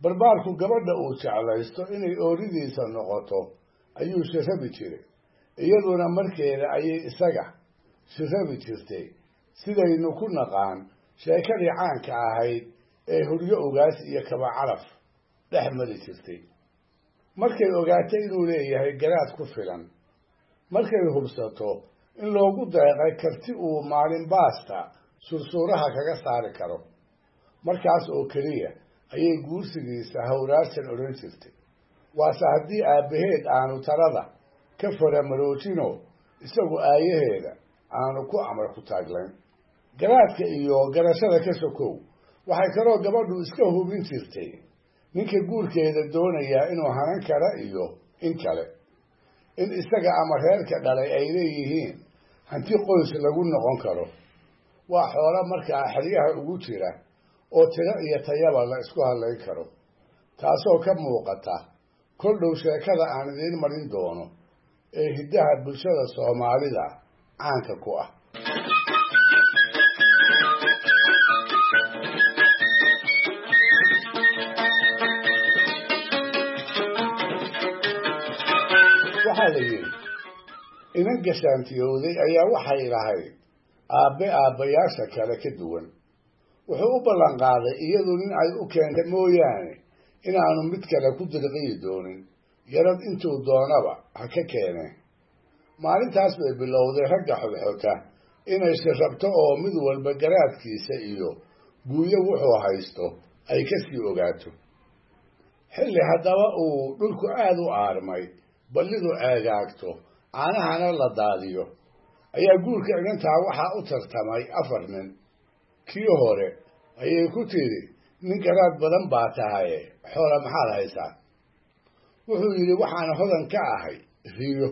barbaarku gabadha uu jeclaysto inay ooridiisa noqoto ayuu shirabi jiray, iyaduna markeeda ayay isaga shirabi jirtay, sidaynu ku naqaan sheekadii caanka ahayd ee huryo ogaas iyo kaba calaf dhex mari jirtay. markay ogaatay inuu leeyahay garaad ku filan, markay hubsato in loogu deeqay karti uu maalin baasta sursuuraha kaga saari karo, markaas oo keliya ayay guursigiisa hawraarsan odhan jirtay. waase haddii aabbaheed aanu talada ka faramaroojino isagu aayaheeda aanu ku amar ku taaglayn. garaadka iyo garashada ka sokow waxay kaloo gabadhu iska hubin jirtay ninka guurkeeda doonayaa inuu hanan kara iyo in kale, in isaga ama reerka dhalay ay leeyihiin hanti qoys lagu noqon karo. waa xoolo markaa xeryaha ugu jira oo tiro iyo tayaba la isku hadlayn karo, taasoo ka muuqata kol dhow sheekada aan idiin marin doono ee hiddaha bulshada soomaalida caanka ku ah. waxaa la yidhi inan gashaantiyowday ayaa waxay lahayd aabbe aabbayaasha kale ka duwan. wuxuu u ballan qaaday iyadu nin ay u keentay mooyaane inaanu mid kale ku dirqiyi doonin, yarad intuu doonaba ha ka keeneen. maalintaas bay bilowday ragga xodxota inay shirrabto oo mid walba garaadkiisa iyo guuyo wuxuu haysto ay ka sii ogaato. xilli haddaba uu dhulku aad u aarmay, ballidu eegaagto, caanahana la daadiyo, ayaa guurka inantaa waxaa u tartamay afar nin. kii hore ayay ku tidhi nin garaad badan baa tahaye xoola maxaad haysaa? wuxuu yidhi waxaan hodan ka ahay riyo.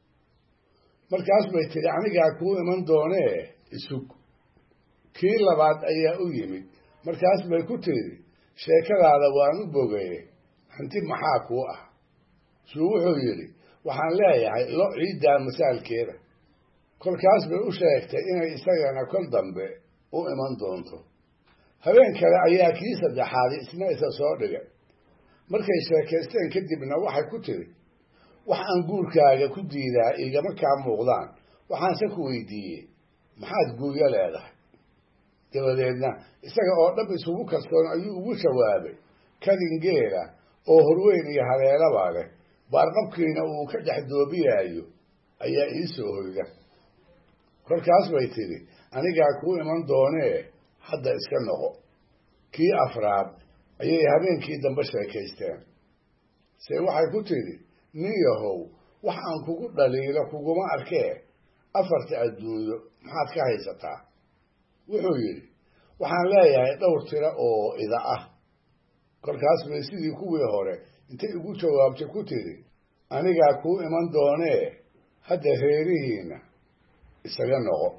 markaas bay tidhi anigaa kuu iman doonee isug. kii labaad ayaa u yimid, markaas bay ku tidhi sheekadaada waan u bogaye hanti maxaa kuu ah? suu wuxuu yidhi waxaan leeyahay lo ciiddaa masaalkeeda. kolkaas bay u sheegtay inay isagana kol dambe u iman doonto. habeen kale ayaa kii saddexaadi isna isa soo dhigay. markay sheekaysteen kadibna waxay ku tidhi wax aan guurkaaga ku diidaa igama kaa muuqdaan, waxaanse ku weydiiyey maxaad guuryo leedahay? dabadeedna isaga oo dhab isugu kalsoon ayuu ugu jawaabay kadingeela oo horweyn iyo haleelaba leh, baarqabkiina uu ka dhex doobiyaayo ayaa ii soo hoyda. kolkaas bay tidhi anigaa kuu iman doonee hadda iska noqo. kii afraad ayay habeenkii dambe sheekaysteen. se waxay ku tidhi nin yahow wax aan kugu dhaliilo kuguma arkee afarta adduunyo maxaad ka haysataa? wuxuu yidhi waxaan leeyahay dhowr tiro oo ida ah. kolkaas bay sidii kuwii hore intay igu jawaabtay ku tidhi anigaa kuu iman doonee hadda reerihiina isaga noqo.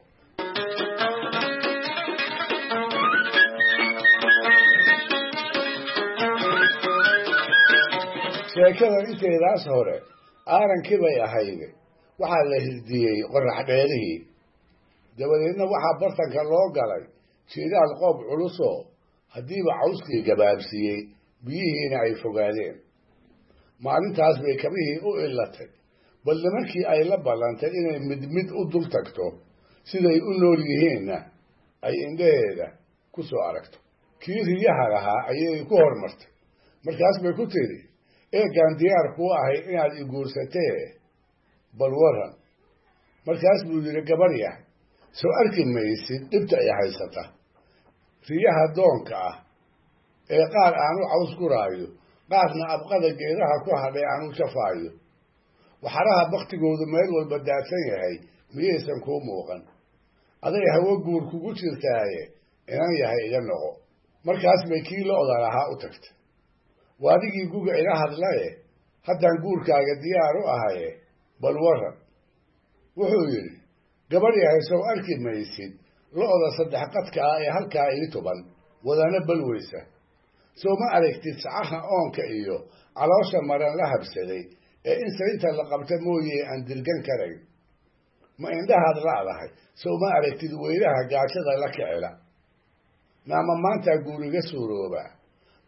sheekada inteedaas hore aarankii bay ahayde waxaa la hirdiyey qorax dheelihii. dabadeedna waxaa bartanka loo galay jiidaal qoob culusoo haddiiba cawskii gabaabsiiyey biyihiina ay fogaadeen. maalintaas bay kabihii u illatay, bal nimankii ay la ballantay inay mid mid u dul tagto siday u nool yihiinna ay indhaheeda ku soo aragto. kii riyaha lahaa ayay ku hormartay. markaas bay ku tidhi eegaan diyaar kuu ahay inaad i guursatee bal waran. markaas buu yidhi gabarya soo arki maysid dhibta ay haysata. riyaha doonka ah ee qaar aanu caws guraayo, qaarna abqada geedaha ku hadhay aanu jafaayo, waxaraha baktigoodu meel walba daadsan yahay miyaysan kuu muuqan? aday hawo guur kugu jirtaaye inan yahay iga noqo. markaas bay kii lo-da lahaa u tagtay. waadigii guga ila hadlaye haddaan guurkaaga diyaar u ahaye bal waran. wuxuu yidhi gabadh yahay sow arki maysid lo-da saddex qadka ah ee halkaa ii tuban wadana balweysa? sow ma aragtid sacaha oonka iyo caloosha maran la habsaday ee in saynta la qabta mooye aan dirgan karayn? ma indhahaad la'dahay sow ma aragtid weylaha gaajada la kicila? naama maantaa guuriga suuroobaa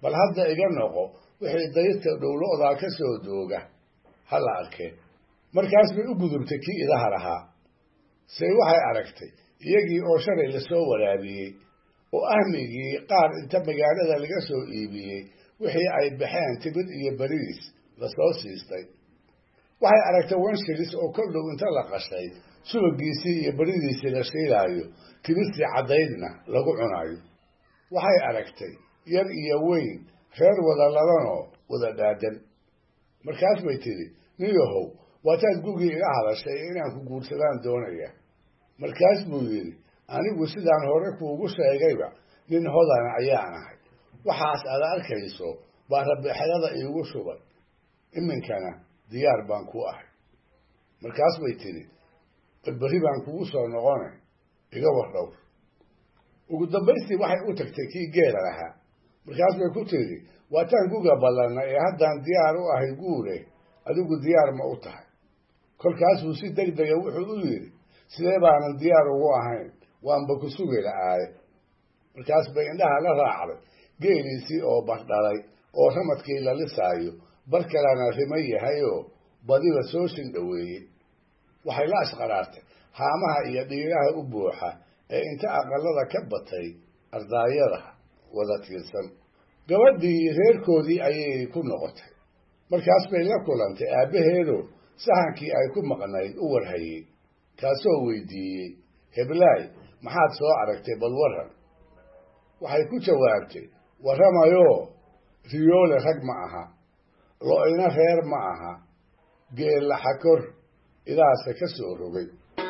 bal hadda iga noqo wixii dayrta dhowlo-daa ka soo dooga ha la arkeen markaas bay u gudubtay kii idaha lahaa say waxay aragtay iyagii oo shalay lasoo waraabiyey oo ahmigii qaar inta magaalada laga soo iibiyey wixii ay baxeen timid iyo bariis lasoo siistay waxay aragtay wanshilis oo kol dhow inta la qashay subagiisii iyo baridiisii la shiilaayo timistii caddaydna lagu cunayo waxay aragtay yar iyo weyn reer wada labanoo wada dhaadan markaas bay tidhi niyahow waataad gugii iga hadashay inaan ku guursadaan doonaya markaas buu yidhi anigu sidaan hore kuugu sheegayba nin hodana ayaan ahay waxaas aad arkayso baa rabixelada iigu shubay iminkana diyaar baan ku ahay markaas bay tidhi badberi baan kugu soo noqonay iga wardhowr ugu dambaystii waxay u tagtay kii geela lahaa markaas bay ku tidhi waataan guga ballanna ee haddaan diyaar u ahay guure adigu diyaar ma u tahay kolkaasuu si deg dega wuxuu u yidhi sidee baanan diyaar ugu ahayn waanba ku sugi la-aaye markaas bay indhaha la raacday geeliisii oo bardhalay oo ramadkii la lisaayo bar kalena rima yahayoo badiba soo shindhaweeyey waxay la asqaraartay haamaha iyo dhiiraha u buuxa ee inta aqalada ka batay ardaayada wada tiirsan gabadhii reerkoodii ayay ku noqotay markaas bay la kulantay aabbaheedo sahankii ay ku maqnayd u warhayey kaasoo weydiiyey heblaay maxaad soo aragtay bal waran waxay ku jawaabtay warramayoo riyoole rag ma aha lo-ina reer ma aha geella xakor idaase ka soo rogay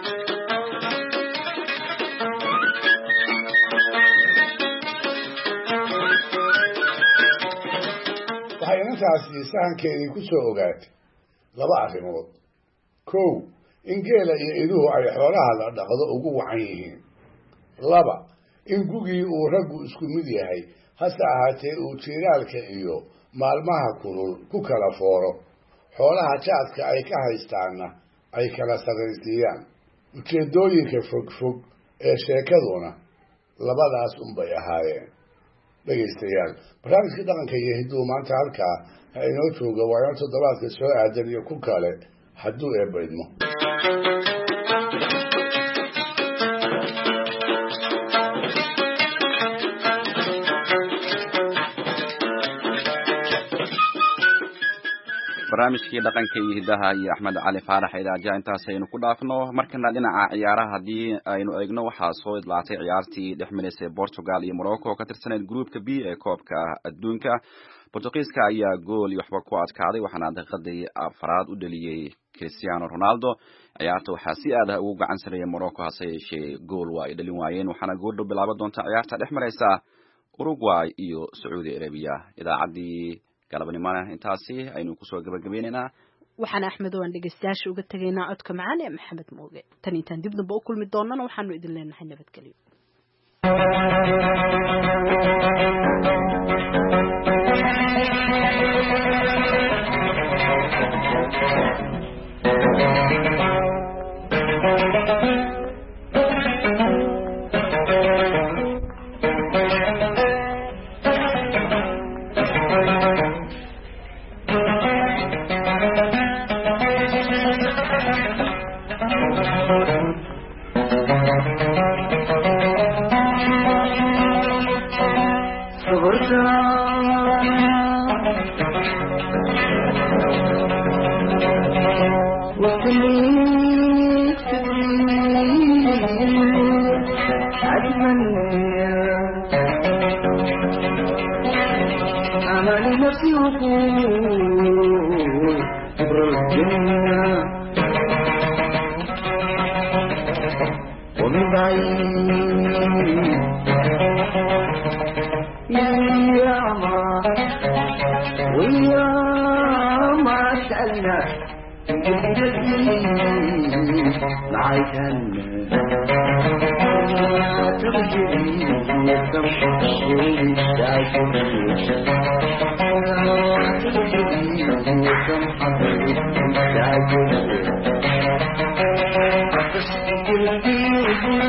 waxay inantaasi sahankeedii ku soo ogaatay laba arrimood kow in geela iyo iduhu ay xoolaha la dhaqdo ugu wacan yihiin laba in gugii uu raggu isku mid yahay hase ahaatee uu jiiraalka iyo maalmaha kulul ku kala fooro xoolaha jaadka ay ka haystaanna ay kala sarraysiiyaan ujeeddooyinka fogfog ee sheekaduna labadaas unbay ahaayeen dhegaystayaal barnaamijkii dhaqanka iyo hidduu maanta halkaa ha inoo jooga waa inoo toddobaadka soo aadan iyo ku kale hadduu eebbaydmo barnaamijkii dhaqanka iyo hiddaha iyo axmed cali faarax idaaja intaas aynu ku dhaafno markana dhinaca ciyaaraha haddii aynu eegno waxaa soo idlaatay ciyaartii dhex maraysay Portugal iyo Morocco oo ka tirsaneyd groupka B ee koobka adduunka Portugiiska ayaa gool iyo waxba ku adkaaday waxaana daqiiqadii afraad u dhaliyay Cristiano Ronaldo ciyaarta waxaa si aad ah ugu gacan sareeyay Morocco hase yeeshee gool waa ay dhalin waayeen waxaana goordhow bilaaban doonta ciyaarta dhex maraysa Uruguay iyo Saudi Arabia idaacadii galabnimana intaasi aynu ku soo gabagabeynaa waxaan axmed oo aan dhageystayaasha uga tagaynaa codka macaan ee maxamed mooge tan intaan dib damba u kulmi doonana waxaanu idin leenahay nabadgelyo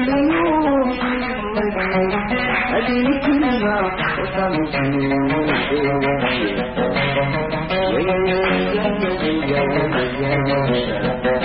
هذه كلمة وصلت Yeah, yeah, yeah, yeah, yeah, yeah, yeah, yeah, yeah.